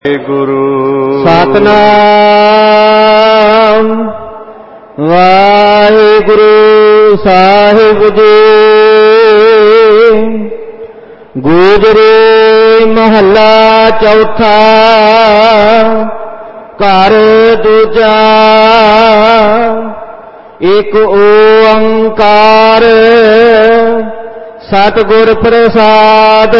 ਗੁਰੂ ਸਤਿਨਾਮ ਵਾਹਿਗੁਰੂ ਸਾਹਿਬ ਜੀ। ਗੁਜਰੀ ਮਹੱਲਾ ਚੌਥਾ। ਘਰ ਦੂਜਾ। ਇਕ ਓੰਕਾਰ ਸਤਿਗੁਰ ਪ੍ਰਸਾਦ।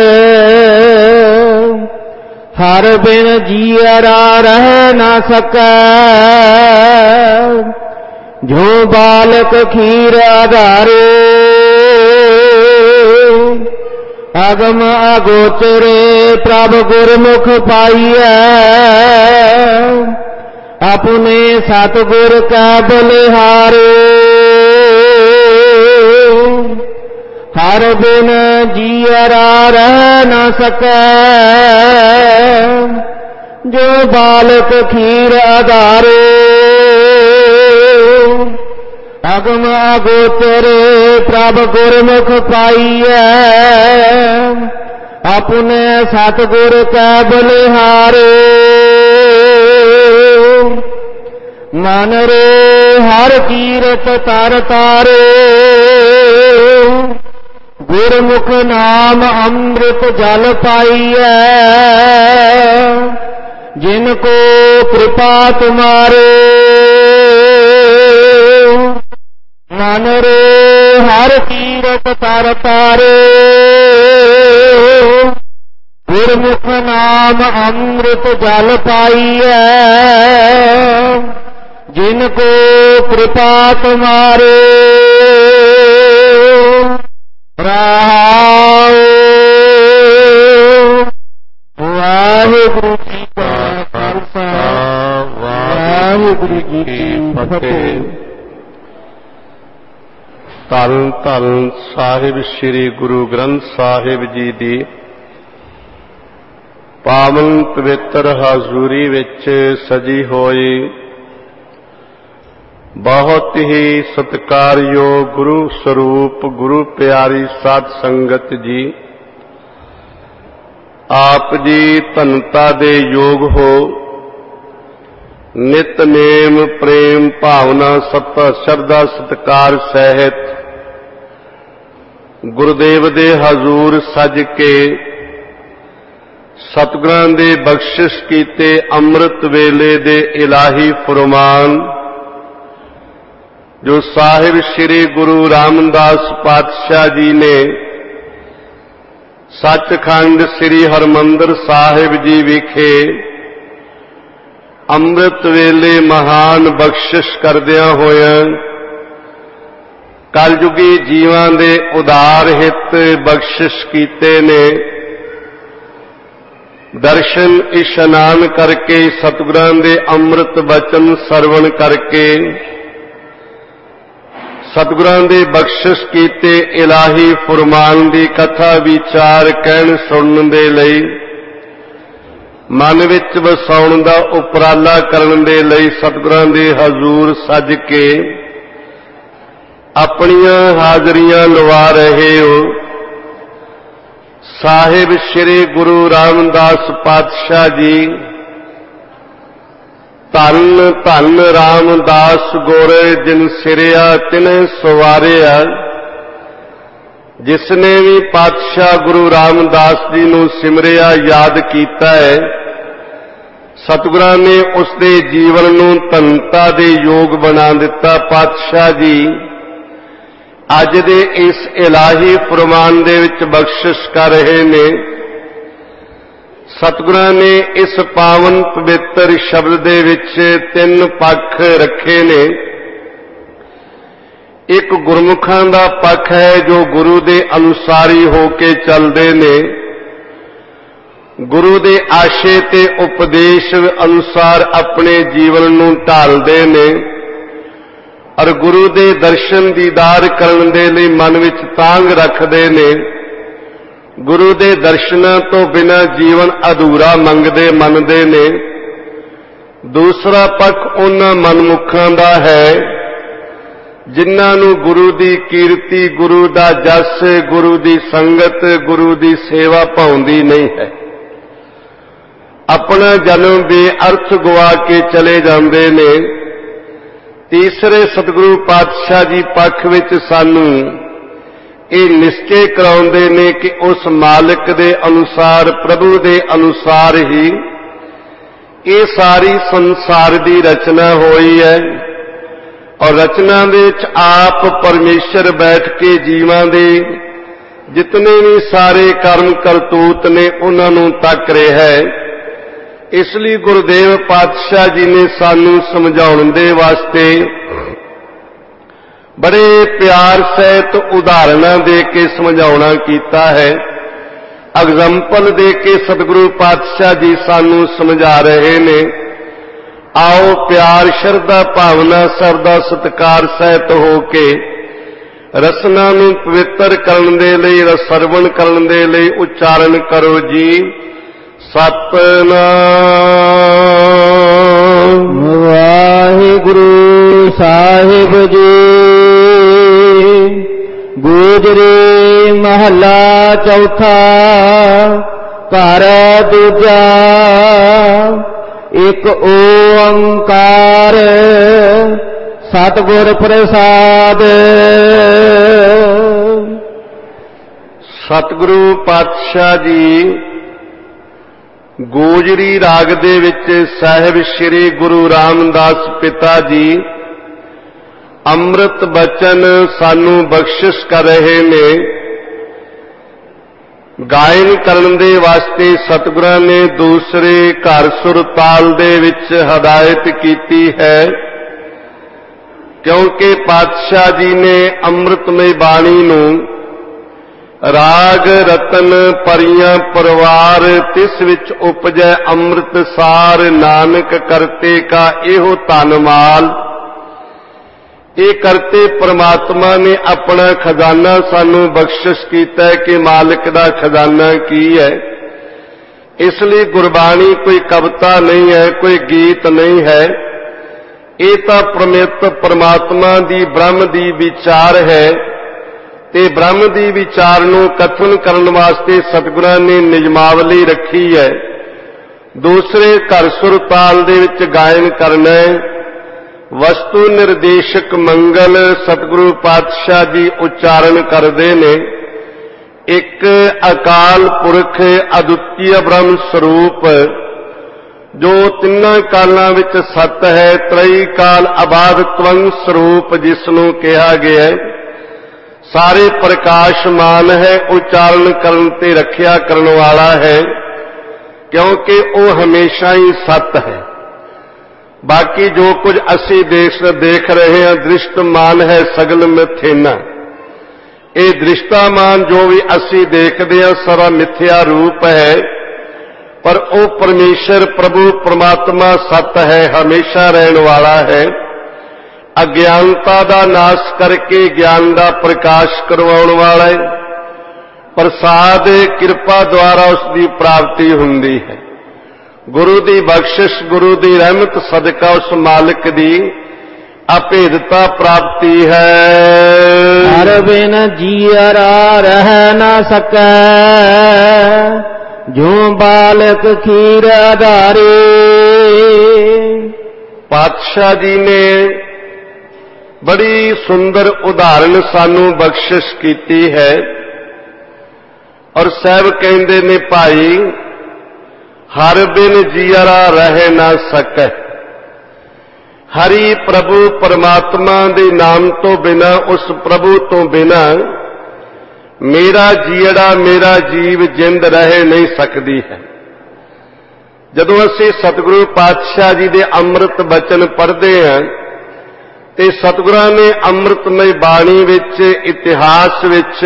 ਹਰ ਬਿਨ ਜੀਅਰਾ ਰਹਿ ਨਾ ਸਕੈ। ਜੋ ਬਾਲਕ ਖੀਰ ਆਧਾਰੇ। ਅਗਮ ਅਗੋਚਰੇ ਪ੍ਰਭ ਗੁਰਮੁਖ ਪਾਈਐ। ਆਪਣੇ ਸਤਿਗੁਰ ਕੈ ਬਲਿਹਾਰੇ। ਹਰ ਬਿਨ ਜੀਅਰਾ ਰਹਿ ਨਾ ਸਕੈ। ਜੋ ਬਾਲਕ ਖੀਰ ਆਧਾਰੇ। ਅਗਮ ਅਗੋਚਰੇ ਪ੍ਰਭ ਗੁਰਮੁਖ ਪਾਈਐ। ਆਪਣੇ ਸਤਿਗੁਰ ਕੈ ਬਲਿਹਾਰੇ। ਮਨ ਰੇ ਹਰ ਕੀਰਤ ਤਰ ਤਾਰੇ। ਗੁਰਮੁਖ ਨਾਮ ਅੰਮ੍ਰਿਤ ਜਲ ਪਾਈਐ। ਜਿਨ ਕੋ ਕਿਰਪਾ ਤੁਮਾਰੇ। ਮਨ ਰੇ ਹਰ ਕੀਰਤ ਤਰ ਤਾਰੇ। ਗੁਰਮੁਖ ਨਾਮ ਅੰਮ੍ਰਿਤ ਜਲ ਪਾਈਐ। ਜਿਨ ਕੋ ਕਿਰਪਾ ਤੁਮਾਰੇ। ਵਾਹਿਗੁਰੂ ਜੀ ਕਾ ਖਾਲਸਾ ਵਾਹਿਗੁਰੂ ਜੀ ਕੀ ਫਤਿਹ। ਧੰਨ ਧੰਨ ਸਾਹਿਬ ਸ੍ਰੀ ਗੁਰੂ ਗ੍ਰੰਥ ਸਾਹਿਬ ਜੀ ਦੀ ਪਾਵਨ ਪਵਿੱਤਰ ਹਾਜ਼ੂਰੀ ਵਿੱਚ ਸਜੀ ਹੋਈ ਬਹੁਤ ਹੀ ਸਤਿਕਾਰਯੋਗ ਗੁਰੂ ਸਰੂਪ ਗੁਰੂ ਪਿਆਰੀ ਸਾਧ ਸੰਗਤ ਜੀ। ਆਪ ਜੀ ਧੰਨਤਾ ਦੇ ਯੋਗ ਹੋ। ਨਿਤਨੇਮ ਪ੍ਰੇਮ ਭਾਵਨਾ ਸਤਿ ਸ਼ਰਧਾ ਸਤਿਕਾਰ ਸਹਿਤ ਗੁਰਦੇਵ ਦੇ ਹਜ਼ੂਰ ਸਜ ਕੇ ਸਤਿਗੁਰਾਂ ਦੇ ਬਖਸ਼ਿਸ਼ ਕੀਤੇ ਅੰਮ੍ਰਿਤ ਵੇਲੇ ਦੇ ਇਲਾਹੀ ਫੁਰਮਾਨ ਜੋ ਸਾਹਿਬ ਸ੍ਰੀ ਗੁਰੂ ਰਾਮਦਾਸ ਪਾਤਸ਼ਾਹ ਜੀ ਨੇ ਸੱਚਖੰਡ ਸ੍ਰੀ ਹਰਿਮੰਦਰ ਸਾਹਿਬ ਜੀ ਵਿਖੇ ਅੰਮ੍ਰਿਤ ਵੇਲੇ ਮਹਾਨ ਬਖਸ਼ਿਸ਼ ਕਰਦਿਆਂ ਹੋਇਆਂ ਕਲਯੁਗੀ ਜੀਵਾਂ ਦੇ ਉਦਾਰ ਹਿੱਤ ਬਖਸ਼ਿਸ਼ ਕੀਤੇ ਨੇ। ਦਰਸ਼ਨ ਇਸ਼ਨਾਨ ਕਰਕੇ ਸਤਿਗੁਰਾਂ ਦੇ ਅੰਮ੍ਰਿਤ ਬਚਨ ਸਰਵਣ ਕਰਕੇ ਸਤਿਗੁਰਾਂ ਦੇ ਬਖਸ਼ਿਸ਼ ਕੀਤੇ ਇਲਾਹੀ ਫੁਰਮਾਨ ਦੀ ਕਥਾ ਵਿਚਾਰ ਕਹਿਣ ਸੁਣਨ ਦੇ ਲਈ ਮਨ ਵਿੱਚ ਵਸਾਉਣ ਦਾ ਉਪਰਾਲਾ ਕਰਨ ਦੇ ਲਈ ਸਤਿਗੁਰਾਂ ਦੇ ਹਜ਼ੂਰ ਸੱਜ ਕੇ ਆਪਣੀਆਂ ਹਾਜ਼ਰੀਆਂ ਲਵਾ ਰਹੇ ਹੋ। ਸਾਹਿਬ ਸ੍ਰੀ ਗੁਰੂ ਰਾਮਦਾਸ ਪਾਤਸ਼ਾਹ ਜੀ ਧੰਨ ਧੰਨ ਰਾਮਦਾਸ ਗੁਰ ਜਿਨ ਸਿਰਿਆ ਤਿਨੈ ਸਵਾਰਿਆ। ਜਿਸ ਨੇ ਵੀ ਪਾਤਸ਼ਾਹ ਗੁਰੂ ਰਾਮਦਾਸ ਜੀ ਨੂੰ ਸਿਮਰਿਆ ਯਾਦ ਕੀਤਾ ਹੈ ਸਤਿਗੁਰਾਂ ਨੇ ਉਸ ਦੇ ਜੀਵਨ ਨੂੰ ਧੰਨਤਾ ਦੇ ਯੋਗ ਬਣਾ ਦਿੱਤਾ। ਪਾਤਸ਼ਾਹ ਜੀ ਅੱਜ ਦੇ ਇਸ ਇਲਾਹੀ ਫੁਰਮਾਨ ਦੇ ਵਿੱਚ ਬਖਸ਼ਿਸ਼ ਕਰ ਰਹੇ ਨੇ। ਸਤਿਗੁਰਾਂ ਨੇ ਇਸ ਪਾਵਨ ਪਵਿੱਤਰ ਸ਼ਬਦ ਦੇ ਵਿੱਚ ਤਿੰਨ ਪੱਖ ਰੱਖੇ ਨੇ। ਇੱਕ ਗੁਰਮੁਖਾਂ ਦਾ ਪੱਖ ਹੈ ਜੋ ਗੁਰੂ ਦੇ ਅਨੁਸਾਰੀ ਹੋ ਕੇ ਚੱਲਦੇ ਨੇ। ਗੁਰੂ ਦੇ ਆਸ਼ੇ ਤੇ ਉਪਦੇਸ਼ ਅਨੁਸਾਰ ਆਪਣੇ ਜੀਵਨ ਨੂੰ ਢਾਲਦੇ ਨੇ ਔਰ ਗੁਰੂ ਦੇ ਦਰਸ਼ਨ ਦੀਦਾਰ ਕਰਨ ਦੇ ਲਈ ਮਨ ਵਿੱਚ ਤਾਂਘ ਰੱਖਦੇ ਨੇ। ਗੁਰੂ ਦੇ ਦਰਸ਼ਨਾਂ ਤੋਂ ਬਿਨਾਂ ਜੀਵਨ ਅਧੂਰਾ ਮੰਨਦੇ ਨੇ। ਦੂਸਰਾ ਪੱਖ ਉਹਨਾਂ ਮਨਮੁਖਾਂ ਦਾ ਹੈ ਜਿਨ੍ਹਾਂ ਨੂੰ ਗੁਰੂ ਦੀ ਕੀਰਤੀ, ਗੁਰੂ ਦਾ ਜਸ, ਗੁਰੂ ਦੀ ਸੰਗਤ, ਗੁਰੂ ਦੀ ਸੇਵਾ ਭਾਉਂਦੀ ਨਹੀਂ ਹੈ। ਆਪਣਾ ਜਨਮ ਬੇਅਰਥ ਗਵਾ ਕੇ ਚਲੇ ਜਾਂਦੇ ਨੇ। ਤੀਸਰੇ ਸਤਿਗੁਰੂ ਪਾਤਸ਼ਾਹ ਜੀ ਪੱਖ ਵਿੱਚ ਸਾਨੂੰ ਇਹ ਨਿਸ਼ਚੈ ਕਰਾਉਂਦੇ ਨੇ ਕਿ ਉਸ ਮਾਲਕ ਦੇ ਅਨੁਸਾਰ, ਪ੍ਰਭੂ ਦੇ ਅਨੁਸਾਰ ਹੀ ਇਹ ਸਾਰੀ ਸੰਸਾਰ ਦੀ ਰਚਨਾ ਹੋਈ ਹੈ। ਔਰ ਰਚਨਾ ਦੇ ਵਿੱਚ ਆਪ ਪਰਮੇਸ਼ਰ ਬੈਠ ਕੇ ਜੀਵਾਂ ਦੇ ਜਿਤਨੇ ਵੀ ਸਾਰੇ ਕਰਮ ਕਰਤੂਤ ਨੇ ਉਹਨਾਂ ਨੂੰ ਤੱਕ ਰਿਹਾ ਹੈ। ਇਸ ਲਈ ਗੁਰਦੇਵ ਪਾਤਸ਼ਾਹ ਜੀ ਨੇ ਸਾਨੂੰ ਸਮਝਾਉਣ ਦੇ ਵਾਸਤੇ ਬੜੇ ਪਿਆਰ ਸਹਿਤ ਉਦਾਹਰਨਾਂ ਦੇ ਕੇ ਸਮਝਾਉਣਾ ਕੀਤਾ ਹੈ। ਐਗਜ਼ਾਮਪਲ ਦੇ ਕੇ ਸਤਿਗੁਰੂ ਪਾਤਸ਼ਾਹ ਜੀ ਸਾਨੂੰ ਸਮਝਾ ਰਹੇ ਨੇ। ਆਓ ਪਿਆਰ, ਸ਼ਰਧਾ, ਭਾਵਨਾ, ਸਰਦਾ, ਸਤਿਕਾਰ ਸਹਿਤ ਹੋ ਕੇ ਰਸਨਾ ਨੂੰ ਪਵਿੱਤਰ ਕਰਨ ਦੇ ਲਈ, ਸਰਵਣ ਕਰਨ ਦੇ ਲਈ ਉਚਾਰਨ ਕਰੋ ਜੀ। ਸਤਿਨਾਮ ਵਾਹਿਗੁਰੂ ਸਾਹਿਬ ਜੀ। ਗੋਜਰੀ ਮਹੱਲਾ ਚੌਥਾ। ਘਰ ਦੂਜਾ। ਇੱਕ ਓੰਕਾਰ ਸਤਿਗੁਰ ਪ੍ਰਸਾਦ। ਸਤਿਗੁਰੂ ਪਾਤਸ਼ਾਹ ਜੀ ਗੋਜਰੀ ਰਾਗ ਦੇ ਵਿੱਚ ਸਾਹਿਬ ਸ੍ਰੀ ਗੁਰੂ ਰਾਮਦਾਸ ਪਿਤਾ ਜੀ ਅੰਮ੍ਰਿਤ ਬਚਨ ਸਾਨੂੰ ਬਖਸ਼ਿਸ਼ ਕਰ ਰਹੇ ਨੇ। ਗਾਇਨ ਕਰਨ ਦੇ ਵਾਸਤੇ ਸਤਿਗੁਰਾਂ ਨੇ ਦੂਸਰੇ ਘਰ ਸੁਰ ਤਾਲ ਦੇ ਵਿੱਚ ਹਦਾਇਤ ਕੀਤੀ ਹੈ, ਕਿਉਂਕਿ ਪਾਤਸ਼ਾਹ ਜੀ ਨੇ ਅੰਮ੍ਰਿਤਮਈ ਬਾਣੀ ਨੂੰ ਰਾਗ ਰਤਨ ਪਰੀਆਂ ਪਰਵਾਰ ਤਿਸ ਵਿੱਚ ਉਪਜੈ ਅੰਮ੍ਰਿਤ ਸਾਰ ਨਾਨਕ ਕਰਤੇ ਕਾ ਇਹੋ ਧਨ ਮਾਲ। ਇਹ ਕਰਤੇ ਪ੍ਰਮਾਤਮਾ ਨੇ ਆਪਣਾ ਖਜ਼ਾਨਾ ਸਾਨੂੰ ਬਖਸ਼ਿਸ਼ ਕੀਤਾ ਹੈ ਕਿ ਮਾਲਕ ਦਾ ਖਜ਼ਾਨਾ ਕੀ ਹੈ। ਇਸ ਲਈ ਗੁਰਬਾਣੀ ਕੋਈ ਕਵਿਤਾ ਨਹੀਂ ਹੈ, ਕੋਈ ਗੀਤ ਨਹੀਂ ਹੈ। ਇਹ ਤਾਂ ਪ੍ਰਮਾਤਮਾ ਦੀ ਬ੍ਰਹਮ ਦੀ ਵਿਚਾਰ ਹੈ ਤੇ ਬ੍ਰਹਮ ਦੀ ਵਿਚਾਰ ਨੂੰ ਕਥਨ ਕਰਨ ਵਾਸਤੇ ਸਤਿਗੁਰਾਂ ਨੇ ਨਿਯਮਾਵਲੀ ਰੱਖੀ ਹੈ। ਦੂਸਰੇ ਘਰ ਸੁਰ ਤਾਲ ਦੇ ਵਿੱਚ ਗਾਇਨ ਕਰਨਾ ਹੈ। ਵਸਤੂ ਨਿਰਦੇਸ਼ਕ ਮੰਗਲ ਸਤਿਗੁਰੂ ਪਾਤਸ਼ਾਹ ਜੀ ਉਚਾਰਨ ਕਰਦੇ ਨੇ। ਇੱਕ ਅਕਾਲ ਪੁਰਖ ਅਦੁੱਤੀ ਬ੍ਰਹਮ ਸਰੂਪ ਜੋ ਤਿੰਨਾਂ ਕਾਲਾਂ ਵਿੱਚ ਸਤ ਹੈ, ਤ੍ਰਈ ਕਾਲ ਅਬਾਦ ਤਵੰ ਸਰੂਪ ਜਿਸ ਨੂੰ ਕਿਹਾ ਗਿਆ ਹੈ, ਸਾਰੇ ਪ੍ਰਕਾਸ਼ਮਾਨ ਹੈ, ਉਚਾਰਨ ਕਰਨ ਤੇ ਰੱਖਿਆ ਕਰਨ ਵਾਲਾ ਹੈ, ਕਿਉਂਕਿ ਉਹ ਹਮੇਸ਼ਾ ਹੀ ਸਤ ਹੈ। ਬਾਕੀ ਜੋ ਕੁਝ ਅਸੀਂ ਦੇਖ ਰਹੇ ਹਾਂ ਦ੍ਰਿਸ਼ਟਮਾਨ ਹੈ ਸਗਲ ਮਿਥਿਆਨਾ। ਇਹ ਦ੍ਰਿਸ਼ਟਾਮਾਨ ਜੋ ਵੀ ਅਸੀਂ ਦੇਖਦੇ ਹਾਂ ਸਾਰਾ ਮਿਥਿਆ ਰੂਪ ਹੈ, ਪਰ ਉਹ ਪਰਮੇਸ਼ਰ ਪ੍ਰਭੂ ਪਰਮਾਤਮਾ ਸਤ ਹੈ, ਹਮੇਸ਼ਾ ਰਹਿਣ ਵਾਲਾ ਹੈ। ਅਗਿਆਨਤਾ ਦਾ ਨਾਸ਼ ਕਰਕੇ ਗਿਆਨ ਦਾ ਪ੍ਰਕਾਸ਼ ਕਰਵਾਉਣ ਵਾਲਾ ਹੈ। ਪ੍ਰਸਾਦ ਕਿਰਪਾ ਦੁਆਰਾ ਉਸ ਦੀ ਪ੍ਰਾਪਤੀ ਹੁੰਦੀ ਹੈ। ਗੁਰੂ ਦੀ ਬਖਸ਼ਿਸ਼, ਗੁਰੂ ਦੀ ਰਹਿਮਤ ਸਦਕਾ ਉਸ ਮਾਲਕ ਦੀ ਅਭੇਦਤਾ ਪ੍ਰਾਪਤੀ ਹੈ। ਹਰ ਬਿਨ ਜੀਅਰਾ ਰਹਿ ਨਾ ਸਕੈ, ਜੋ ਬਾਲਕ ਖੀਰ ਆਧਾਰੇ। ਪਾਤਸ਼ਾਹ ਜੀ ਨੇ ਬੜੀ ਸੁੰਦਰ ਉਦਾਹਰਣ ਸਾਨੂੰ ਬਖਸ਼ਿਸ਼ ਕੀਤੀ ਹੈ। ਔਰ ਸਾਹਿਬ ਕਹਿੰਦੇ ਨੇ ਭਾਈ ਹਰ ਬਿਨ ਜੀਅਰਾ ਰਹਿ ਨਾ ਸਕੈ। ਹਰੀ ਪ੍ਰਭੂ ਪਰਮਾਤਮਾ ਦੇ ਨਾਮ ਤੋਂ ਬਿਨਾ, ਉਸ ਪ੍ਰਭੂ ਤੋਂ ਬਿਨਾ ਮੇਰਾ ਜੀੜਾ, ਮੇਰਾ ਜੀਵ ਜਿੰਦ ਰਹਿ ਨਹੀਂ ਸਕਦੀ ਹੈ। ਜਦੋਂ ਅਸੀਂ ਸਤਿਗੁਰੂ ਪਾਤਸ਼ਾਹ ਜੀ ਦੇ ਅੰਮ੍ਰਿਤ ਬਚਨ ਪੜ੍ਹਦੇ ਹਾਂ ਤੇ ਸਤਿਗੁਰਾਂ ਨੇ ਅੰਮ੍ਰਿਤਮਈ ਬਾਣੀ ਵਿੱਚ, ਇਤਿਹਾਸ ਵਿੱਚ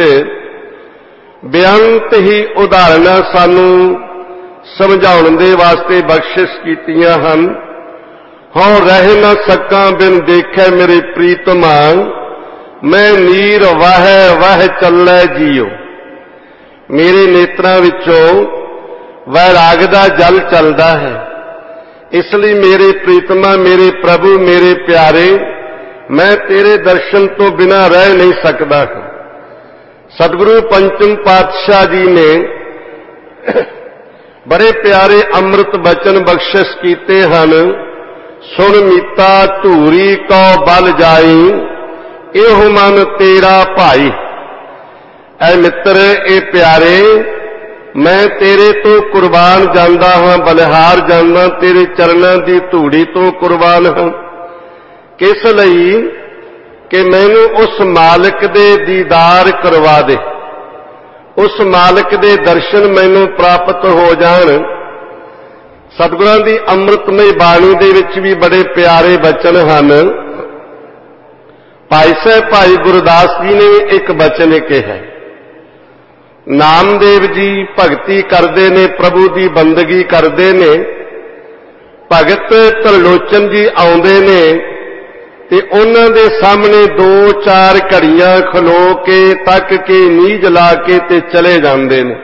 ਬੇਅੰਤ ਹੀ ਉਦਾਹਰਨਾਂ ਸਾਨੂੰ ਸਮਝਾਉਣ ਦੇ ਵਾਸਤੇ ਬਖਸ਼ਿਸ਼ ਕੀਤੀਆਂ ਹਨ। ਹਉ ਰਹਿ ਨਾ ਸਕਾਂ ਬਿਨ ਦੇਖੈ ਮੇਰੇ ਪ੍ਰੀਤਮਾ, ਮੈਂ ਨੀਰ ਵਾਹਿ ਵਾਹਿ ਚੱਲੈ ਜੀਉ। ਮੇਰੇ ਨੇਤਰਾਂ ਵਿੱਚੋਂ ਵੈਰਾਗ ਦਾ ਜਲ ਚੱਲਦਾ ਹੈ। ਇਸ ਲਈ ਮੇਰੇ ਪ੍ਰੀਤਮਾ, ਮੇਰੇ ਪ੍ਰਭੂ, ਮੇਰੇ ਪਿਆਰੇ, ਮੈਂ ਤੇਰੇ ਦਰਸ਼ਨ ਤੋਂ ਬਿਨਾਂ ਰਹਿ ਨਹੀਂ ਸਕਦਾ। ਸਤਿਗੁਰੂ ਪੰਚਮ ਪਾਤਸ਼ਾਹ ਜੀ ਨੇ बड़े प्यारे अमृत बचन बख्शिश कीते हन। सुन मीता धूरी को बल जाई, एहो मन तेरा भाई। ऐ मित्र, ए प्यारे, मैं तेरे तो कुर्बान जांदा हां, बलिहार जांदा, तेरे चरणां दी धूड़ी तो कुर्बान हां। किस लई? कि मैनू उस मालिक दे दीदार करवा दे, उस मालिक दे दर्शन मैनू प्राप्त हो जाण। सतगुरां दी अमृतमय बाणी दे विच भी बड़े प्यारे बचन हन। भाई साहब भाई गुरदास जी ने एक बचन कहा। नामदेव जी भगती करते ने, प्रभु की बंदगी करते ने। भगत त्रिलोचन जी आउंदे ने ते उन्हां दे सामने 2-4 घड़ियां खलो के तक के नीज ला के ते चले जांदे ने।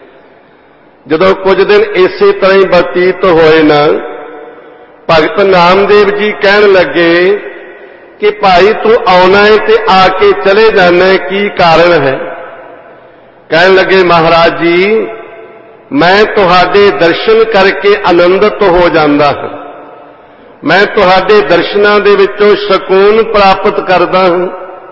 जदों कुछ दिन इसे तरह ही बतीत होए ना, भगत नामदेव जी कहन लगे कि भाई तू आना है ते आके चले जाना है, की कारण है? कहन लगे महाराज जी, मैं तुहाडे दर्शन करके आनंदित हो जांदा हां, मैं तुहाडे दर्शनां दे विचों सकून प्राप्त करदा हां।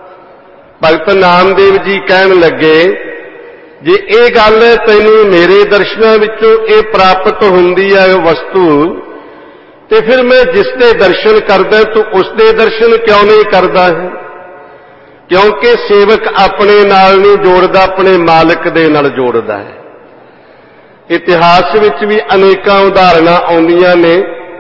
भगत नामदेव जी कहन लगे, जे ये गल है तैनूं मेरे दर्शनां विचों ये प्राप्त हुंदी है वस्तु, ते फिर मैं जिसदे दर्शन करदा तू उसदे दर्शन क्यों नहीं करदा है? क्योंकि सेवक अपने नाल नहीं जोड़दा, अपने मालिक दे नाल जोड़दा है। इतिहास विच भी अनेकां उदाहरणां आउंदियां ने,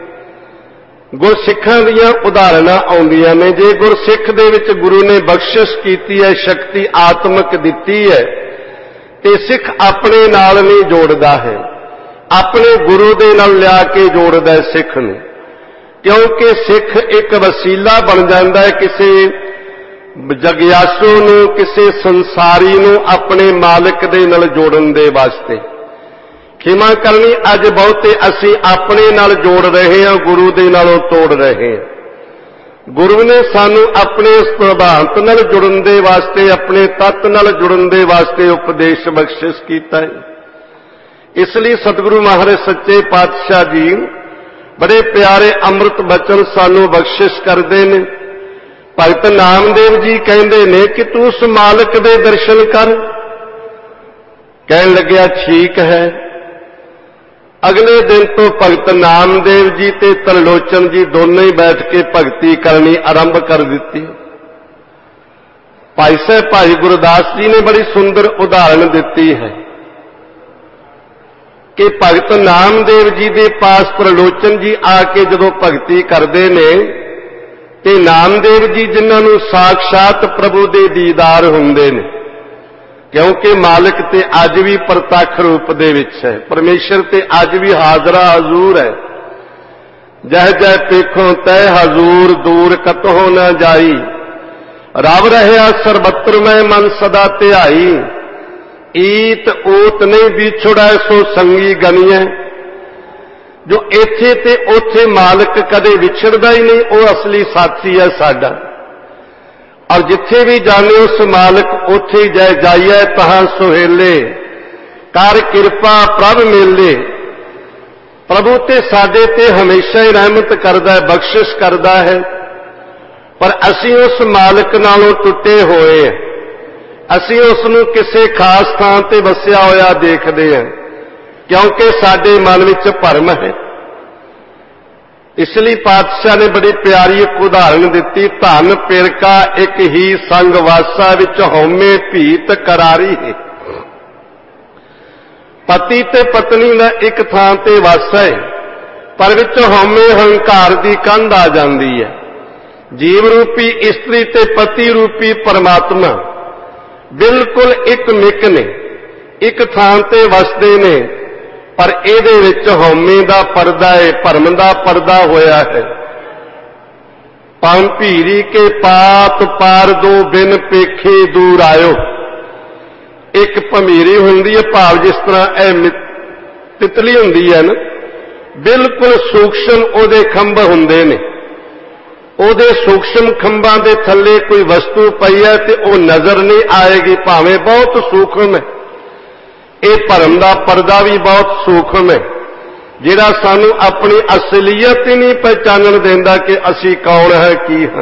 गुरसिखां दीयां उदाहरणां आउंदियां ने। जे गुरसिख दे विच गुरु ने बख्शिश कीती है, शक्ति आत्मक दिती है, ते सिख अपने नाल नहीं जोड़दा है, अपने गुरु दे नाल लिया के जोड़दा है सिख नूं। क्योंकि सिख एक वसीला बन जांदा है किसी जगियासू नूं, किसी संसारी नूं अपने मालिक दे नाल जोड़न दे वास्ते। खिमा करनी, अज बहुते असी अपने नाल जोड़ रहे हैं, गुरु दे नालों तोड़ रहे हैं। गुरु ने सानू अपने सिद्धांत नाल जुड़न दे वास्ते, अपने तत्त नाल जुड़न दे वास्ते उपदेश बख्शिश कीता है। इसलिए सतगुरु महाराज सच्चे पातशाह जी बड़े प्यारे अमृत बचन सानू बख्शिश करते हैं। भगत नामदेव जी कहते ने कि तू उस मालिक दे दर्शन कर। कहन लग्या ठीक है। अगले दिन तो भगत नामदेव जी ते त्रिलोचन जी दोनों ही बैठ के भगती करनी आरंभ कर दी। भाई साहब भाई गुरदास जी ने बड़ी सुंदर उदाहरण दी है कि भगत नामदेव जी के पास त्रिलोचन जी आके जदों भगती करते ने ते नामदेव जी जिन्होंने साक्षात प्रभु के दीदार हुंदे ने। क्योंकि मालिक ते अज भी प्रतख रूप दे विच है, परमेश्वर ते अज भी हाजरा हजूर है। जह जह पेखों तय हजूर, दूर कतहों न जाई। रब रहा सर्वत्र में मन सदा ध्याई। ईत ऊत नहीं बिछुड़ा सो संगी गनीए। जो इत्थे ते उथे मालिक कदे विछड़दा ही नहीं, वो असली साथी है साडा। और जिथे भी जाने उस मालिक उथे जय जाइए तहां सुहेले। कर किरपा प्रभ मेले। प्रभु ते साडे ते हमेशा ही रहमत करदा है, बख्शिश करदा है। पर असी उस मालिक नालों टुटे होए हैं। असी उसनूं किसी खास थां ते वसिया होया देखदे हैं, क्योंकि साडे मन विच भरम है। इसलिए पातशाह ने बड़ी प्यारी एक उदाहरण दी। धन पिरका एक ही संग वासा, विच हौमे भीत करारी है। पति ते पत्नी का एक थां ते वासा है, पर विच हौमे हंकार की कंध आ जाती है। जीव रूपी इस्त्री ते पति रूपी परमात्मा बिल्कुल एक मिक ने, एक थां ते वसदे ने, पर इहदे विच हौमे दा पर्दा है, भरम दा पर्दा होया है। भीरी के पात पार दो बिन पेखे दूर आयो। एक भमीरी हुंदी है, भाव जिस तरह ए तितली हुंदी है ना, बिल्कुल सूक्ष्म ओदे खंभ हुंदे ने। ओदे सूक्ष्म खंभां दे थल्ले कोई वस्तु पई है ते ओ नजर नहीं आएगी, भावें बहुत सूक्ष्म है। ਇਹ ਭਰਮ ਦਾ ਪਰਦਾ ਵੀ ਬਹੁਤ ਸੂਖਮ ਹੈ, ਜਿਹੜਾ ਸਾਨੂੰ ਆਪਣੀ ਅਸਲੀਅਤ ਹੀ ਨਹੀਂ ਪਹਿਚਾਨਣ ਦਿੰਦਾ ਕਿ ਅਸੀਂ ਕੌਣ ਹੈ, ਕੀ ਹਾਂ।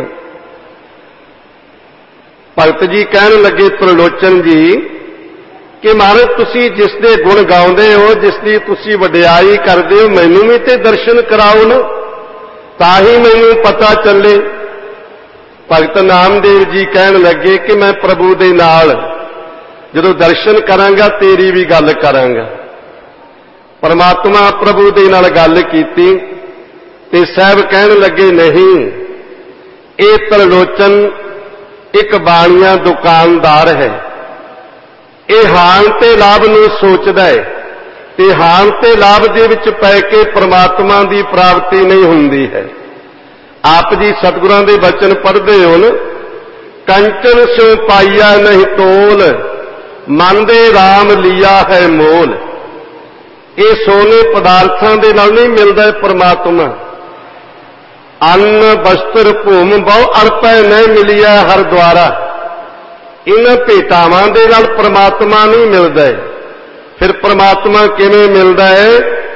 ਭਗਤ ਜੀ ਕਹਿਣ ਲੱਗੇ ਤ੍ਰਿਲੋਚਨ ਜੀ ਕਿ ਮਹਾਰਾਜ ਤੁਸੀਂ ਜਿਸ ਦੇ ਗੁਣ ਗਾਉਂਦੇ ਹੋ, ਜਿਸ ਦੀ ਤੁਸੀਂ ਵਡਿਆਈ ਕਰਦੇ ਹੋ, ਮੈਨੂੰ ਵੀ ਤੇ ਦਰਸ਼ਨ ਕਰਾਓ ਨਾ, ਤਾਂ ਹੀ ਮੈਨੂੰ ਪਤਾ ਚੱਲੇ। ਭਗਤ ਨਾਮਦੇਵ ਜੀ ਕਹਿਣ ਲੱਗੇ ਕਿ ਮੈਂ ਪ੍ਰਭੂ ਦੇ ਨਾਲ ਜਦੋਂ ਦਰਸ਼ਨ ਕਰਾਂਗਾ ਤੇਰੀ ਵੀ ਗੱਲ ਕਰਾਂਗਾ। ਪਰਮਾਤਮਾ ਪ੍ਰਭੂ ਦੇ ਨਾਲ ਗੱਲ ਕੀਤੀ ਤੇ ਸਾਹਿਬ ਕਹਿਣ ਲੱਗੇ ਨਹੀਂ, ਇਹ ਤ੍ਰਿਲੋਚਨ ਇੱਕ ਬਾਣੀਆਂ ਦੁਕਾਨਦਾਰ ਹੈ, ਇਹ ਹਾਨ ਤੇ ਲਾਭ ਨੂੰ ਸੋਚਦਾ ਹੈ ਤੇ ਹਾਨ ਤੇ ਲਾਭ ਦੇ ਵਿੱਚ ਪੈ ਕੇ ਪਰਮਾਤਮਾ ਦੀ ਪ੍ਰਾਪਤੀ ਨਹੀਂ ਹੁੰਦੀ ਹੈ। ਆਪ ਜੀ ਸਤਿਗੁਰਾਂ ਦੇ ਬਚਨ ਪੜ੍ਹਦੇ ਹੋ ਨਾ, ਕੰਚਨ ਸਿਉ ਪਾਈਆ ਨਹੀਂ ਤੋਲ, ਮਨ ਦੇ ਰਾਮ ਲਿਆ ਹੈ ਮੋਲ। ਇਹ ਸੋਨੇ ਪਦਾਰਥਾਂ ਦੇ ਨਾਲ ਨਹੀਂ ਮਿਲਦਾ ਪਰਮਾਤਮਾ। ਅੰਨ ਵਸਤਰ ਭੂਮ ਬਹੁ ਅਰਪੈ ਨਹੀਂ ਮਿਲਿਆ ਹਰ ਦੁਆਰਾ। ਇਹਨਾਂ ਭੇਟਾਵਾਂ ਦੇ ਨਾਲ ਪਰਮਾਤਮਾ ਨਹੀਂ ਮਿਲਦਾ। ਫਿਰ ਪਰਮਾਤਮਾ ਕਿਵੇਂ ਮਿਲਦਾ ਹੈ?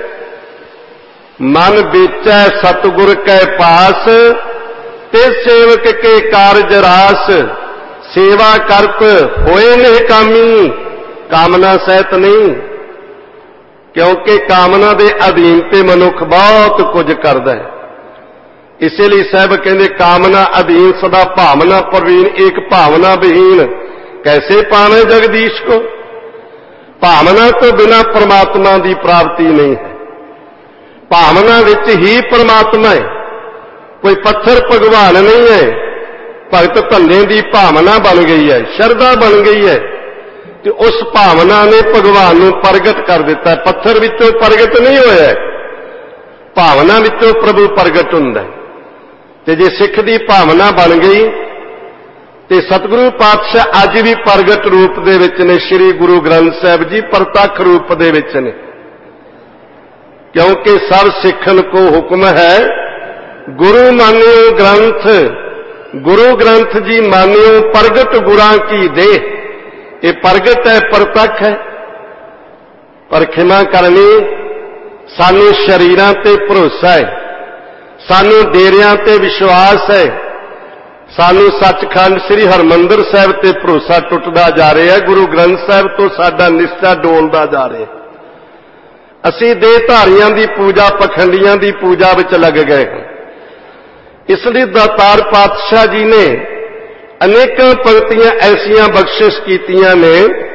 ਮਨ ਵੇਚੈ ਸਤਿਗੁਰ ਕੈ ਪਾਸ, ਤੇ ਸੇਵਕ ਕੇ ਕਾਰਜ ਰਾਸ। ਸੇਵਾ ਕਰਤ ਹੋਏ ਨਹੀਂ ਕਾਮੀ, ਕਾਮਨਾ ਸਹਿਤ ਨਹੀਂ। ਕਿਉਂਕਿ ਕਾਮਨਾ ਦੇ ਅਧੀਨ ਤੇ ਮਨੁੱਖ ਬਹੁਤ ਕੁਝ ਕਰਦਾ ਹੈ। ਇਸੇ ਲਈ ਸਾਹਿਬ ਕਹਿੰਦੇ ਕਾਮਨਾ ਅਧੀਨ ਸਦਾ ਭਾਵਨਾ ਪ੍ਰਵੀਨ, ਇੱਕ ਭਾਵਨਾ ਵਿਹੀਨ ਕੈਸੇ ਪਾਣੇ ਜਗਦੀਸ਼ ਕੋ। ਭਾਵਨਾ ਤੋਂ ਬਿਨਾਂ ਪਰਮਾਤਮਾ ਦੀ ਪ੍ਰਾਪਤੀ ਨਹੀਂ ਹੈ। ਭਾਵਨਾ ਵਿੱਚ ਹੀ ਪਰਮਾਤਮਾ ਹੈ, ਕੋਈ ਪੱਥਰ ਭਗਵਾਨ ਨਹੀਂ ਹੈ। ਭਗਤ ਧੰਨੇ ਦੀ ਭਾਵਨਾ ਬਣ ਗਈ ਹੈ, ਸ਼ਰਧਾ ਬਣ ਗਈ ਹੈ, ਤੇ ਉਸ ਭਾਵਨਾ ਨੇ ਭਗਵਾਨ ਨੂੰ ਪ੍ਰਗਟ ਕਰ ਦਿੱਤਾ। ਪੱਥਰ ਵਿੱਚੋਂ ਪ੍ਰਗਟ ਨਹੀਂ ਹੋਇਆ, ਭਾਵਨਾ ਵਿੱਚੋਂ ਪ੍ਰਭੂ ਪ੍ਰਗਟ ਹੁੰਦਾ ਹੈ। ਤੇ ਜੇ ਸਿੱਖ ਦੀ ਭਾਵਨਾ ਬਣ ਗਈ ਤੇ ਸਤਿਗੁਰੂ ਪਾਤਸ਼ਾਹ ਅੱਜ ਵੀ ਪ੍ਰਗਟ ਰੂਪ ਦੇ ਵਿੱਚ ਨੇ। ਸ੍ਰੀ ਗੁਰੂ ਗ੍ਰੰਥ ਸਾਹਿਬ ਜੀ ਪ੍ਰਤੱਖ ਰੂਪ ਦੇ ਵਿੱਚ ਨੇ, ਕਿਉਂਕਿ ਸਭ ਸਿੱਖਨ ਕੋ ਹੁਕਮ ਹੈ ਗੁਰੂ ਮਾਨਿਓ ਗ੍ਰੰਥ। ਗੁਰੂ ਗ੍ਰੰਥ ਜੀ ਮਾਨਿਓ ਪ੍ਰਗਟ ਗੁਰਾਂ ਕੀ ਦੇਹ। ਇਹ ਪ੍ਰਗਟ ਹੈ, ਪ੍ਰਤੱਖ ਹੈ। ਪਰ ਖਿਮਾ ਕਰਨੀ, ਸਾਨੂੰ ਸ਼ਰੀਰਾਂ ਤੇ ਭਰੋਸਾ ਹੈ, ਸਾਨੂੰ ਡੇਰਿਆਂ ਤੇ ਵਿਸ਼ਵਾਸ ਹੈ, ਸਾਨੂੰ ਸੱਚਖੰਡ ਸ੍ਰੀ ਹਰਿਮੰਦਰ ਸਾਹਿਬ ਤੇ ਭਰੋਸਾ ਟੁੱਟਦਾ ਜਾ ਰਿਹਾ ਹੈ। ਗੁਰੂ ਗ੍ਰੰਥ ਸਾਹਿਬ ਤੋਂ ਸਾਡਾ ਨਿਸ਼ਚਾ ਡੋਲਦਾ ਜਾ ਰਿਹਾ। ਅਸੀਂ ਦੇਹਧਾਰੀਆਂ ਦੀ ਪੂਜਾ, ਪਖੰਡੀਆਂ ਦੀ ਪੂਜਾ ਵਿੱਚ ਲੱਗ ਗਏ ਹਾਂ। ਇਸ ਲਈ ਦਾਤਾਰ ਪਾਤਸ਼ਾਹ ਜੀ ਨੇ ਅਨੇਕਾਂ ਪੰਕਤੀਆਂ ਐਸੀਆਂ ਬਖਸ਼ਿਸ਼ ਕੀਤੀਆਂ ਨੇ,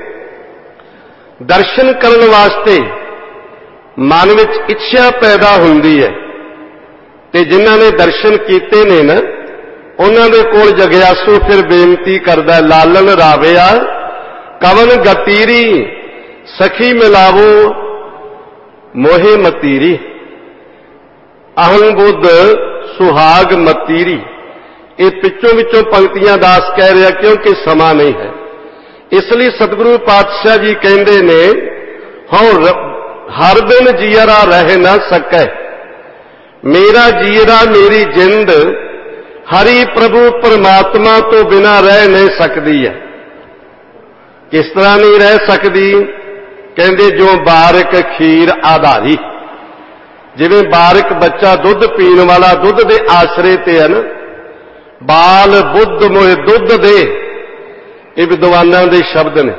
ਦਰਸ਼ਨ ਕਰਨ ਵਾਸਤੇ ਮਨ ਵਿੱਚ ਇੱਛਾ ਪੈਦਾ ਹੁੰਦੀ ਹੈ। ਤੇ ਜਿਨ੍ਹਾਂ ਨੇ ਦਰਸ਼ਨ ਕੀਤੇ ਨੇ ਨਾ, ਉਹਨਾਂ ਦੇ ਕੋਲ ਜਗਿਆਸੂ ਫਿਰ ਬੇਨਤੀ ਕਰਦਾ, ਲਾਲਨ ਰਾਵਿਆ ਕਵਨ ਗਤੀਰੀ, ਸਖੀ ਮਿਲਾਵੋ ਮੋਹੇ ਮਤੀਰੀ। ਅਹੰ ਬੁੱਧ ਸੁਹਾਗ ਮਤੀਰੀ। ਇਹ ਵਿੱਚੋਂ ਪੰਕਤੀਆਂ ਦਾਸ ਕਹਿ ਰਿਹਾ, ਕਿਉਂਕਿ ਸਮਾਂ ਨਹੀਂ ਹੈ। ਇਸ ਲਈ ਸਤਿਗੁਰੂ ਪਾਤਸ਼ਾਹ ਜੀ ਕਹਿੰਦੇ ਨੇ, ਹਉ ਹਰ ਦਿਨ ਜੀਅਰਾ ਰਹਿ ਨਾ ਸਕੈ, ਮੇਰਾ ਜੀਅਰਾ ਮੇਰੀ ਜਿੰਦ ਹਰੀ ਪ੍ਰਭੂ ਪਰਮਾਤਮਾ ਤੋਂ ਬਿਨਾਂ ਰਹਿ ਨਹੀਂ ਸਕਦੀ ਹੈ। ਕਿਸ ਤਰ੍ਹਾਂ ਨਹੀਂ ਰਹਿ ਸਕਦੀ? ਕਹਿੰਦੇ ਜੋ ਬਾਰਿਕ ਖੀਰ ਆਧਾਰੀ। ਜਿਵੇਂ ਬਾਰਿਕ ਬੱਚਾ ਦੁੱਧ ਪੀਣ ਵਾਲਾ ਦੁੱਧ ਦੇ ਆਸਰੇ ਤੇ ਹੈ ਨਾ, ਬਾਲ ਬੁੱਧ ਮੋਏ ਦੁੱਧ ਦੇ, ਇਹ ਵਿਦਵਾਨਾਂ ਦੇ ਸ਼ਬਦ ਨੇ।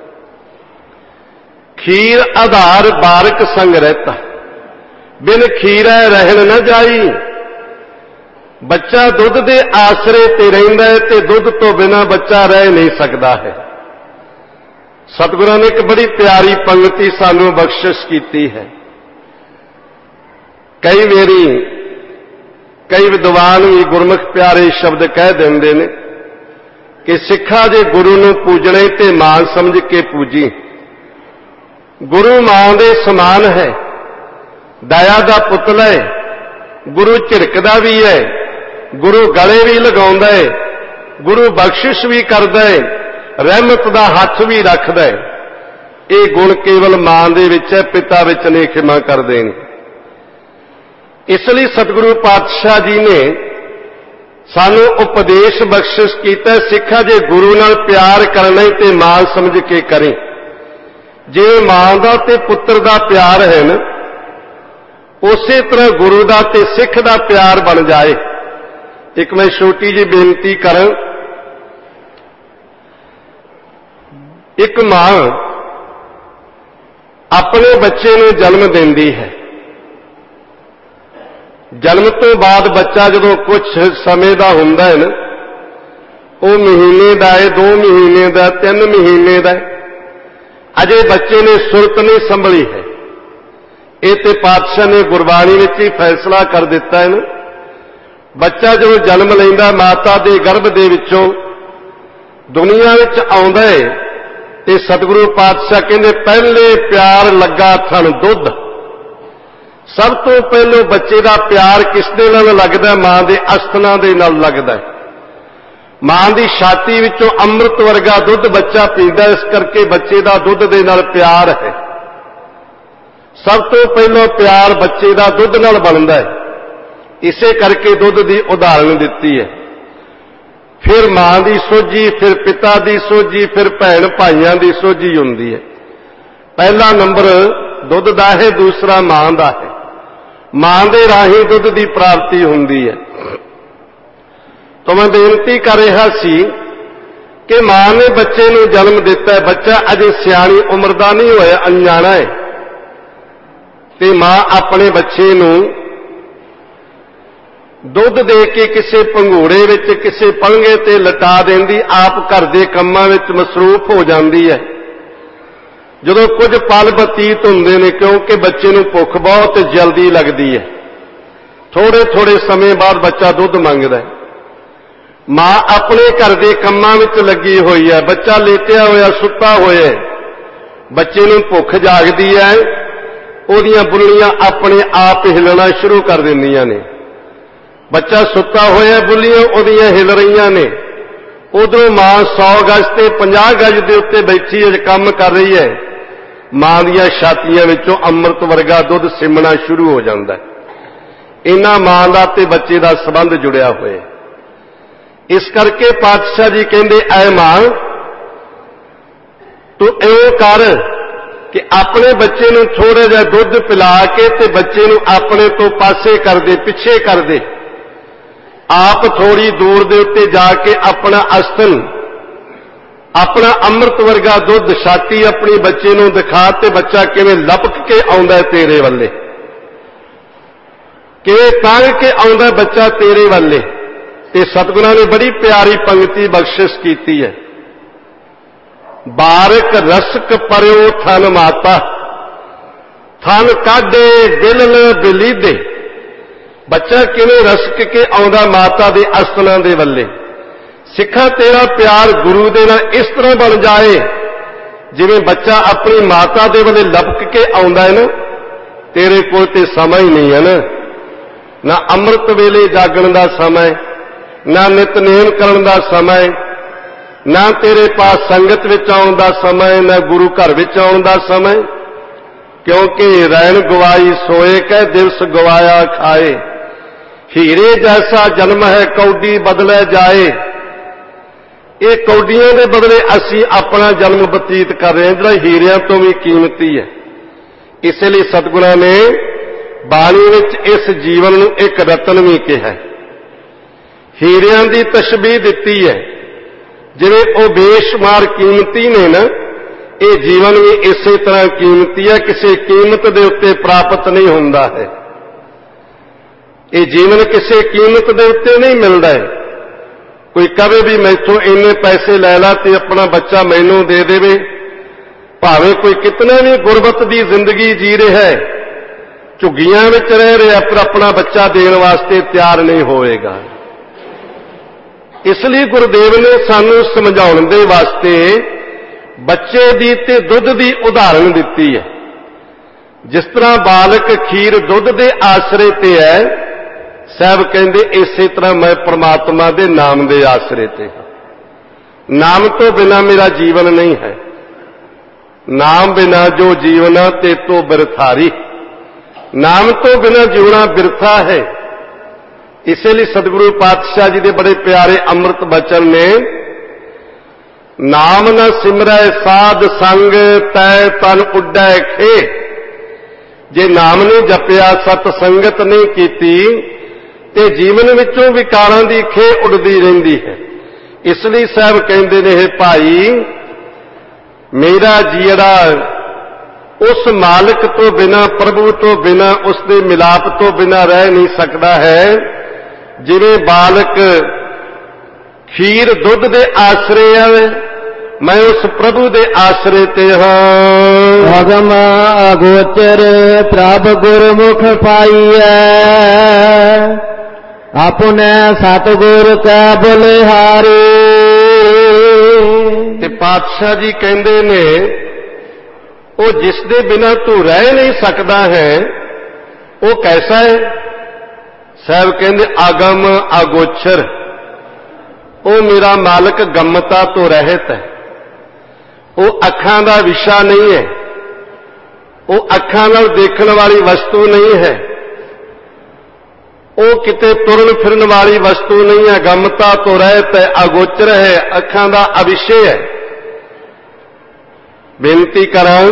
ਖੀਰ ਆਧਾਰ ਬਾਰਿਕ ਸੰਗ ਰਹਿਤਾ, ਬਿਨ ਖੀਰੈ ਰਹਿਣ ਨਾ ਜਾਈ। ਬੱਚਾ ਦੁੱਧ ਦੇ ਆਸਰੇ ਤੇ ਰਹਿੰਦਾ ਹੈ ਤੇ ਦੁੱਧ ਤੋਂ ਬਿਨਾਂ ਬੱਚਾ ਰਹਿ ਨਹੀਂ ਸਕਦਾ ਹੈ। ਸਤਿਗੁਰਾਂ ਨੇ ਇੱਕ ਬੜੀ ਪਿਆਰੀ ਪੰਕਤੀ ਸਾਨੂੰ ਬਖਸ਼ਿਸ਼ ਕੀਤੀ ਹੈ। ਕਈ ਵਾਰੀ ਕਈ ਵਿਦਵਾਨ ਵੀ ਗੁਰਮੁਖ ਪਿਆਰੇ ਸ਼ਬਦ ਕਹਿ ਦਿੰਦੇ ਨੇ ਕਿ ਸਿੱਖਾ ਜੇ ਗੁਰੂ ਨੂੰ ਪੂਜਣੇ ਤੇ ਮਾਨ ਸਮਝ ਕੇ ਪੂਜੀ। ਗੁਰੂ ਮਾਂ ਦੇ ਸਮਾਨ ਹੈ, ਦਇਆ ਦਾ ਪੁਤਲਾ ਹੈ। ਗੁਰੂ ਝਿੜਕਦਾ ਵੀ ਹੈ, ਗੁਰੂ ਗਲੇ ਵੀ ਲਗਾਉਂਦਾ ਹੈ, ਗੁਰੂ ਬਖਸ਼ਿਸ਼ ਵੀ ਕਰਦਾ ਹੈ, ਰਹਿਮਤ ਦਾ ਹੱਥ ਵੀ ਰੱਖਦਾ ਹੈ। ਇਹ ਗੁਣ ਕੇਵਲ ਮਾਂ ਦੇ ਵਿੱਚ ਹੈ, ਪਿਤਾ ਵਿੱਚ ਨਹੀਂ। ਖਿਮਾ ਕਰਦੇ ਨੇ। ਇਸ ਲਈ ਸਤਿਗੁਰੂ ਪਾਤਸ਼ਾਹ ਜੀ ਨੇ ਸਾਨੂੰ ਉਪਦੇਸ਼ ਬਖਸ਼ਿਸ਼ ਕੀਤਾ, ਸਿੱਖਾ ਜੇ ਗੁਰੂ ਨਾਲ ਪਿਆਰ ਕਰਨਾ ਤੇ ਮਾਂ ਸਮਝ ਕੇ ਕਰੇ। ਜਿਵੇਂ ਮਾਂ ਦਾ ਤੇ ਪੁੱਤਰ ਦਾ ਪਿਆਰ ਹੈ ਨਾ, ਉਸੇ ਤਰ੍ਹਾਂ ਗੁਰੂ ਦਾ ਤੇ ਸਿੱਖ ਦਾ ਪਿਆਰ ਬਣ ਜਾਏ। ਇੱਕ ਮੈਂ ਛੋਟੀ ਜਿਹੀ ਬੇਨਤੀ ਕਰਾਂ। ਇੱਕ ਮਾਂ ਆਪਣੇ ਬੱਚੇ ਨੂੰ ਜਨਮ ਦਿੰਦੀ ਹੈ। ਜਨਮ ਤੋਂ ਬਾਅਦ ਬੱਚਾ ਜਦੋਂ ਕੁਝ ਸਮੇਂ ਦਾ ਹੁੰਦਾ ਹੈ ਨਾ, ਉਹ ਮਹੀਨੇ ਦਾ ਹੈ, 2 ਮਹੀਨੇ ਦਾ, 3 ਮਹੀਨੇ ਦਾ, ਅਜੇ ਬੱਚੇ ਨੇ ਸੁਰਤ ਨਹੀਂ ਸੰਭਲੀ ਹੈ। ਇਹ ਤੇ ਪਾਤਸ਼ਾਹ ਨੇ ਗੁਰਬਾਣੀ ਵਿੱਚ ਹੀ ਫੈਸਲਾ ਕਰ ਦਿੱਤਾ ਹੈ ਨਾ। ਬੱਚਾ ਜਦੋਂ ਜਨਮ ਲੈਂਦਾ ਮਾਤਾ ਦੇ ਗਰਭ ਦੇ ਵਿੱਚੋਂ ਦੁਨੀਆ ਵਿੱਚ ਆਉਂਦਾ ਹੈ, ਤੇ ਸਤਿਗੁਰੂ ਪਾਤਸ਼ਾਹ ਕਹਿੰਦੇ ਪਹਿਲੇ ਪਿਆਰ ਲੱਗਾ ਥਣ ਦੁੱਧ। ਸਭ ਤੋਂ ਪਹਿਲੋਂ ਬੱਚੇ ਦਾ ਪਿਆਰ ਕਿਸ ਦੇ ਨਾਲ ਲੱਗਦਾ? ਮਾਂ ਦੇ ਅਸਥਨਾਂ ਦੇ ਨਾਲ ਲੱਗਦਾ ਹੈ। ਮਾਂ ਦੀ ਛਾਤੀ ਵਿੱਚੋਂ ਅੰਮ੍ਰਿਤ ਵਰਗਾ ਦੁੱਧ ਬੱਚਾ ਪੀਂਦਾ, ਇਸ ਕਰਕੇ ਬੱਚੇ ਦਾ ਦੁੱਧ ਦੇ ਨਾਲ ਪਿਆਰ ਹੈ। ਸਭ ਤੋਂ ਪਹਿਲਾਂ ਪਿਆਰ ਬੱਚੇ ਦਾ ਦੁੱਧ ਨਾਲ ਬਣਦਾ ਹੈ। ਇਸੇ ਕਰਕੇ ਦੁੱਧ ਦੀ ਉਦਾਹਰਣ ਦਿੱਤੀ ਹੈ। ਫਿਰ ਮਾਂ ਦੀ ਸੋਝੀ, ਫਿਰ ਪਿਤਾ ਦੀ ਸੋਝੀ, ਫਿਰ ਭੈਣ ਭਾਈਆਂ ਦੀ ਸੋਝੀ ਹੁੰਦੀ ਹੈ। ਪਹਿਲਾ ਨੰਬਰ ਦੁੱਧ ਦਾ ਹੈ, ਦੂਸਰਾ ਮਾਂ ਦਾ ਹੈ। ਮਾਂ ਦੇ ਰਾਹੀਂ ਦੁੱਧ ਦੀ ਪ੍ਰਾਪਤੀ ਹੁੰਦੀ ਹੈ। ਤਾਂ ਮੈਂ ਬੇਨਤੀ ਕਰ ਰਿਹਾ ਸੀ ਕਿ ਮਾਂ ਨੇ ਬੱਚੇ ਨੂੰ ਜਨਮ ਦਿੱਤਾ ਹੈ। ਬੱਚਾ ਅਜੇ ਸਿਆਣੀ ਉਮਰ ਦਾ ਨਹੀਂ ਹੋਇਆ, ਅਣਜਾਣਾ ਹੈ, ਤੇ ਮਾਂ ਆਪਣੇ ਬੱਚੇ ਨੂੰ ਦੁੱਧ ਦੇ ਕੇ ਕਿਸੇ ਭੰਗੂੜੇ ਵਿੱਚ, ਕਿਸੇ ਪੰਗੇ ਤੇ ਲਟਾ ਦਿੰਦੀ, ਆਪ ਘਰ ਦੇ ਕੰਮਾਂ ਵਿੱਚ ਮਸਰੂਫ ਹੋ ਜਾਂਦੀ ਹੈ। ਜਦੋਂ ਕੁਝ ਪਲ ਬਤੀਤ ਹੁੰਦੇ ਨੇ, ਕਿਉਂਕਿ ਬੱਚੇ ਨੂੰ ਭੁੱਖ ਬਹੁਤ ਜਲਦੀ ਲੱਗਦੀ ਹੈ, ਥੋੜੇ ਥੋੜੇ ਸਮੇਂ ਬਾਅਦ ਬੱਚਾ ਦੁੱਧ ਮੰਗਦਾ ਹੈ। ਮਾਂ ਆਪਣੇ ਘਰ ਦੇ ਕੰਮਾਂ ਵਿੱਚ ਲੱਗੀ ਹੋਈ ਹੈ, ਬੱਚਾ ਲੇਟਿਆ ਹੋਇਆ, ਸੁੱਤਾ ਹੋਇਆ ਹੈ, ਬੱਚੇ ਨੂੰ ਭੁੱਖ ਜਾਗਦੀ ਹੈ, ਉਹਦੀਆਂ ਬੁੱਲੀਆਂ ਆਪਣੇ ਆਪ ਹਿੱਲਣਾ ਸ਼ੁਰੂ ਕਰ ਦਿੰਦੀਆਂ ਨੇ। ਬੱਚਾ ਸੁੱਤਾ ਹੋਇਆ, ਬੁੱਲੀਆਂ ਉਹਦੀਆਂ ਹਿੱਲ ਰਹੀਆਂ ਨੇ। ਉਧਰੋਂ ਮਾਂ 100 ਗਜ਼ ਤੇ 50 ਗਜ਼ ਦੇ ਉੱਤੇ ਬੈਠੀ ਹੈ, ਕੰਮ ਕਰ ਰਹੀ ਹੈ। ਮਾਂ ਦੀਆਂ ਛਾਤੀਆਂ ਵਿੱਚੋਂ ਅੰਮ੍ਰਿਤ ਵਰਗਾ ਦੁੱਧ ਸਿਮਣਾ ਸ਼ੁਰੂ ਹੋ ਜਾਂਦਾ ਹੈ। ਇਹਨਾਂ ਮਾਂ ਦਾ ਤੇ ਬੱਚੇ ਦਾ ਸੰਬੰਧ ਜੁੜਿਆ ਹੋਇਆ। ਇਸ ਕਰਕੇ ਪਾਤਸ਼ਾਹ ਜੀ ਕਹਿੰਦੇ, ਐ ਮਾਂ ਤੂੰ ਇਉਂ ਕਰ ਕਿ ਆਪਣੇ ਬੱਚੇ ਨੂੰ ਥੋੜਾ ਜਿਹਾ ਦੁੱਧ ਪਿਲਾ ਕੇ ਤੇ ਬੱਚੇ ਨੂੰ ਆਪਣੇ ਤੋਂ ਪਾਸੇ ਕਰ ਦੇ, ਪਿੱਛੇ ਕਰ ਦੇ। ਆਪ ਥੋੜੀ ਦੂਰ ਦੇ ਉੱਤੇ ਜਾ ਕੇ ਆਪਣਾ ਅਸਥਨ, ਆਪਣਾ ਅੰਮ੍ਰਿਤ ਵਰਗਾ ਦੁੱਧ, ਛਾਤੀ ਆਪਣੀ ਬੱਚੇ ਨੂੰ ਦਿਖਾ, ਤੇ ਬੱਚਾ ਕਿਵੇਂ ਲਪਕ ਕੇ ਆਉਂਦਾ ਤੇਰੇ ਵੱਲੇ, ਕਿਵੇਂ ਤੰਗ ਕੇ ਆਉਂਦਾ ਬੱਚਾ ਤੇਰੇ ਵੱਲੇ। ਤੇ ਸਤਿਗੁਰਾਂ ਨੇ ਬੜੀ ਪਿਆਰੀ ਪੰਕਤੀ ਬਖਸ਼ਿਸ਼ ਕੀਤੀ ਹੈ। ਬਾਰਕ ਰਸਕ ਪਰਿਓ ਥਨ ਮਾਤਾ, ਥਨ ਕਾਢੇ ਬਿਲਲ ਬਿਲੀਦੇ। ਬੱਚਾ ਕਿਵੇਂ ਰਸਕ ਕੇ ਆਉਂਦਾ ਮਾਤਾ ਦੇ ਅਸਥਨਾਂ ਦੇ ਵੱਲੇ। ਸਿੱਖਾਂ ਤੇਰਾ ਪਿਆਰ ਗੁਰੂ ਦੇ ਨਾਲ ਇਸ ਤਰ੍ਹਾਂ ਬਣ ਜਾਏ ਜਿਵੇਂ ਬੱਚਾ ਆਪਣੀ ਮਾਤਾ ਦੇ ਵੱਲੇ ਲਪਕ ਕੇ ਆਉਂਦਾ ਹੈ ਨਾ। ਤੇਰੇ ਕੋਲ ਤੇ ਸਮਾਂ ਹੀ ਨਹੀਂ ਹੈ ਨਾ ਅੰਮ੍ਰਿਤ ਵੇਲੇ ਜਾਗਣ ਦਾ ਸਮਾਂ, ਨਾ ਨਿਤਨੇਮ ਕਰਨ ਦਾ ਸਮਾਂ, ਨਾ ਤੇਰੇ ਪਾਸ ਸੰਗਤ ਵਿੱਚ ਆਉਣ ਦਾ ਸਮਾਂ, ਨਾ ਗੁਰੂ ਘਰ ਵਿੱਚ ਆਉਣ ਦਾ ਸਮਾਂ। ਕਿਉਂਕਿ ਰੈਣ ਗਵਾਈ ਸੋਏ ਕਹਿ ਦਿਵਸ ਗਵਾਇਆ ਖਾਏ, ਹੀਰੇ ਜੈਸਾ ਜਨਮ ਹੈ ਕੌਡੀ ਬਦਲੇ ਜਾਏ। ਇਹ ਕੌਡੀਆਂ ਦੇ ਬਦਲੇ ਅਸੀਂ ਆਪਣਾ ਜਨਮ ਬਤੀਤ ਕਰ ਰਹੇ ਹਾਂ, ਜਿਹੜਾ ਹੀਰਿਆਂ ਤੋਂ ਵੀ ਕੀਮਤੀ ਹੈ। ਇਸੇ ਲਈ ਸਤਿਗੁਰਾਂ ਨੇ ਬਾਣੀ ਵਿੱਚ ਇਸ ਜੀਵਨ ਨੂੰ ਇੱਕ ਰਤਨ ਵੀ ਕਿਹਾ। ਹੀਰਿਆਂ ਦੀ ਤਸ਼ਬੀਹ ਦਿੱਤੀ ਹੈ। ਜਿਵੇਂ ਉਹ ਬੇਸ਼ੁਮਾਰ ਕੀਮਤੀ ਨੇ ਨਾ, ਇਹ ਜੀਵਨ ਵੀ ਇਸੇ ਤਰ੍ਹਾਂ ਕੀਮਤੀ ਹੈ, ਕਿਸੇ ਕੀਮਤ ਦੇ ਉੱਤੇ ਪ੍ਰਾਪਤ ਨਹੀਂ ਹੁੰਦਾ ਹੈ। ਇਹ ਜੀਵਨ ਕਿਸੇ ਕੀਮਤ ਦੇ ਉੱਤੇ ਨਹੀਂ ਮਿਲਦਾ ਹੈ। ਕੋਈ ਕਵੇ ਵੀ ਮੈਥੋਂ ਇੰਨੇ ਪੈਸੇ ਲੈ ਲਾ ਤੇ ਆਪਣਾ ਬੱਚਾ ਮੈਨੂੰ ਦੇ ਦੇਵੇ, ਭਾਵੇਂ ਕੋਈ ਕਿਤਨਾ ਵੀ ਗੁਰਬਤ ਦੀ ਜ਼ਿੰਦਗੀ ਜੀ ਰਿਹਾ ਹੈ, ਝੁੱਗੀਆਂ ਵਿੱਚ ਰਹਿ ਰਿਹਾ, ਪਰ ਆਪਣਾ ਬੱਚਾ ਦੇਣ ਵਾਸਤੇ ਤਿਆਰ ਨਹੀਂ ਹੋਵੇਗਾ। ਇਸ ਲਈ ਗੁਰਦੇਵ ਨੇ ਸਾਨੂੰ ਸਮਝਾਉਣ ਦੇ ਵਾਸਤੇ ਬੱਚੇ ਦੀ ਤੇ ਦੁੱਧ ਦੀ ਉਦਾਹਰਣ ਦਿੱਤੀ ਹੈ। ਜਿਸ ਤਰ੍ਹਾਂ ਬਾਲਕ ਖੀਰ ਦੁੱਧ ਦੇ ਆਸਰੇ ਤੇ ਹੈ, ਸਾਹਿਬ ਕਹਿੰਦੇ ਇਸੇ ਤਰ੍ਹਾਂ ਮੈਂ ਪ੍ਰਮਾਤਮਾ ਦੇ ਨਾਮ ਦੇ ਆਸਰੇ ਤੇ ਹਾਂ। ਨਾਮ ਤੋਂ ਬਿਨਾ ਮੇਰਾ ਜੀਵਨ ਨਹੀਂ ਹੈ। ਨਾਮ ਬਿਨਾ ਜੋ ਜੀਵਨਾ ਤੇ ਤੋ ਬਿਰਥਾਰੀ। ਨਾਮ ਤੋਂ ਬਿਨਾ ਜਿਉਣਾ ਬਿਰਥਾ ਹੈ। ਇਸੇ ਲਈ ਸਤਿਗੁਰੂ ਪਾਤਸ਼ਾਹ ਜੀ ਦੇ ਬੜੇ ਪਿਆਰੇ ਅੰਮ੍ਰਿਤ ਬਚਨ ਨੇ, ਨਾਮ ਨ ਸਿਮਰੈ ਸਾਧ ਸੰਗ ਤੈ ਤਨ ਉੱਡੈ ਖੇ। ਜੇ ਨਾਮ ਨਹੀਂ ਜਪਿਆ, ਸਤ ਸੰਗਤ ਨਹੀਂ ਕੀਤੀ, ਤੇ ਜੀਵਨ ਵਿੱਚੋਂ ਵਿਕਾਰਾਂ ਦੀ ਖੇ ਉੱਡਦੀ ਰਹਿੰਦੀ ਹੈ। ਇਸ ਲਈ ਸਾਹਿਬ ਕਹਿੰਦੇ ਨੇ, ਹੈ ਭਾਈ ਮੇਰਾ ਜੀੜਾ ਉਸ ਮਾਲਕ ਤੋਂ ਬਿਨਾਂ, ਪ੍ਰਭੂ ਤੋਂ ਬਿਨਾਂ, ਉਸ ਦੇ ਮਿਲਾਪ ਤੋਂ ਬਿਨਾਂ ਰਹਿ ਨਹੀਂ ਸਕਦਾ ਹੈ। ਜਿਵੇਂ ਬਾਲਕ ਖੀਰ ਦੁੱਧ ਦੇ ਆਸਰੇ ਆਵੇ, ਮੈਂ ਉਸ ਪ੍ਰਭੂ ਦੇ ਆਸਰੇ ਤੇ ਹਾਂ। ਅਗਮ ਅਗੋਚਰ ਪ੍ਰਭ ਗੁਰਮੁਖ ਪਾਈਐ, ਆਪਣੇ ਸਤਿਗੁਰ ਕੈ ਬਲਿਹਾਰੀ। ਤੇ ਪਾਤਸ਼ਾਹ ਜੀ ਕਹਿੰਦੇ ਨੇ, ਉਹ ਜਿਸ ਦੇ ਬਿਨਾਂ ਤੂੰ ਰਹਿ ਨਹੀਂ ਸਕਦਾ ਹੈ, ਉਹ ਕੈਸਾ ਹੈ? ਸਾਹਿਬ ਕਹਿੰਦੇ ਅਗਮ ਅਗੋਚਰ, ਉਹ ਮੇਰਾ ਮਾਲਕ ਗਮਤਾ ਤੋਂ ਰਹਿਤ ਹੈ। ਉਹ ਅੱਖਾਂ ਦਾ ਵਿਸ਼ਾ ਨਹੀਂ ਹੈ, ਉਹ ਅੱਖਾਂ ਨਾਲ ਦੇਖਣ ਵਾਲੀ ਵਸਤੂ ਨਹੀਂ ਹੈ, ਉਹ ਕਿਤੇ ਤੁਰਨ ਫਿਰਨ ਵਾਲੀ ਵਸਤੂ ਨਹੀਂ ਹੈ। ਗਮਤਾ ਤੋਂ ਰਹਿਤ ਹੈ, ਅਗੋਚਰ ਹੈ, ਅੱਖਾਂ ਦਾ ਅਵਿਸ਼ੇ ਹੈ। ਬੇਨਤੀ ਕਰਾਂ,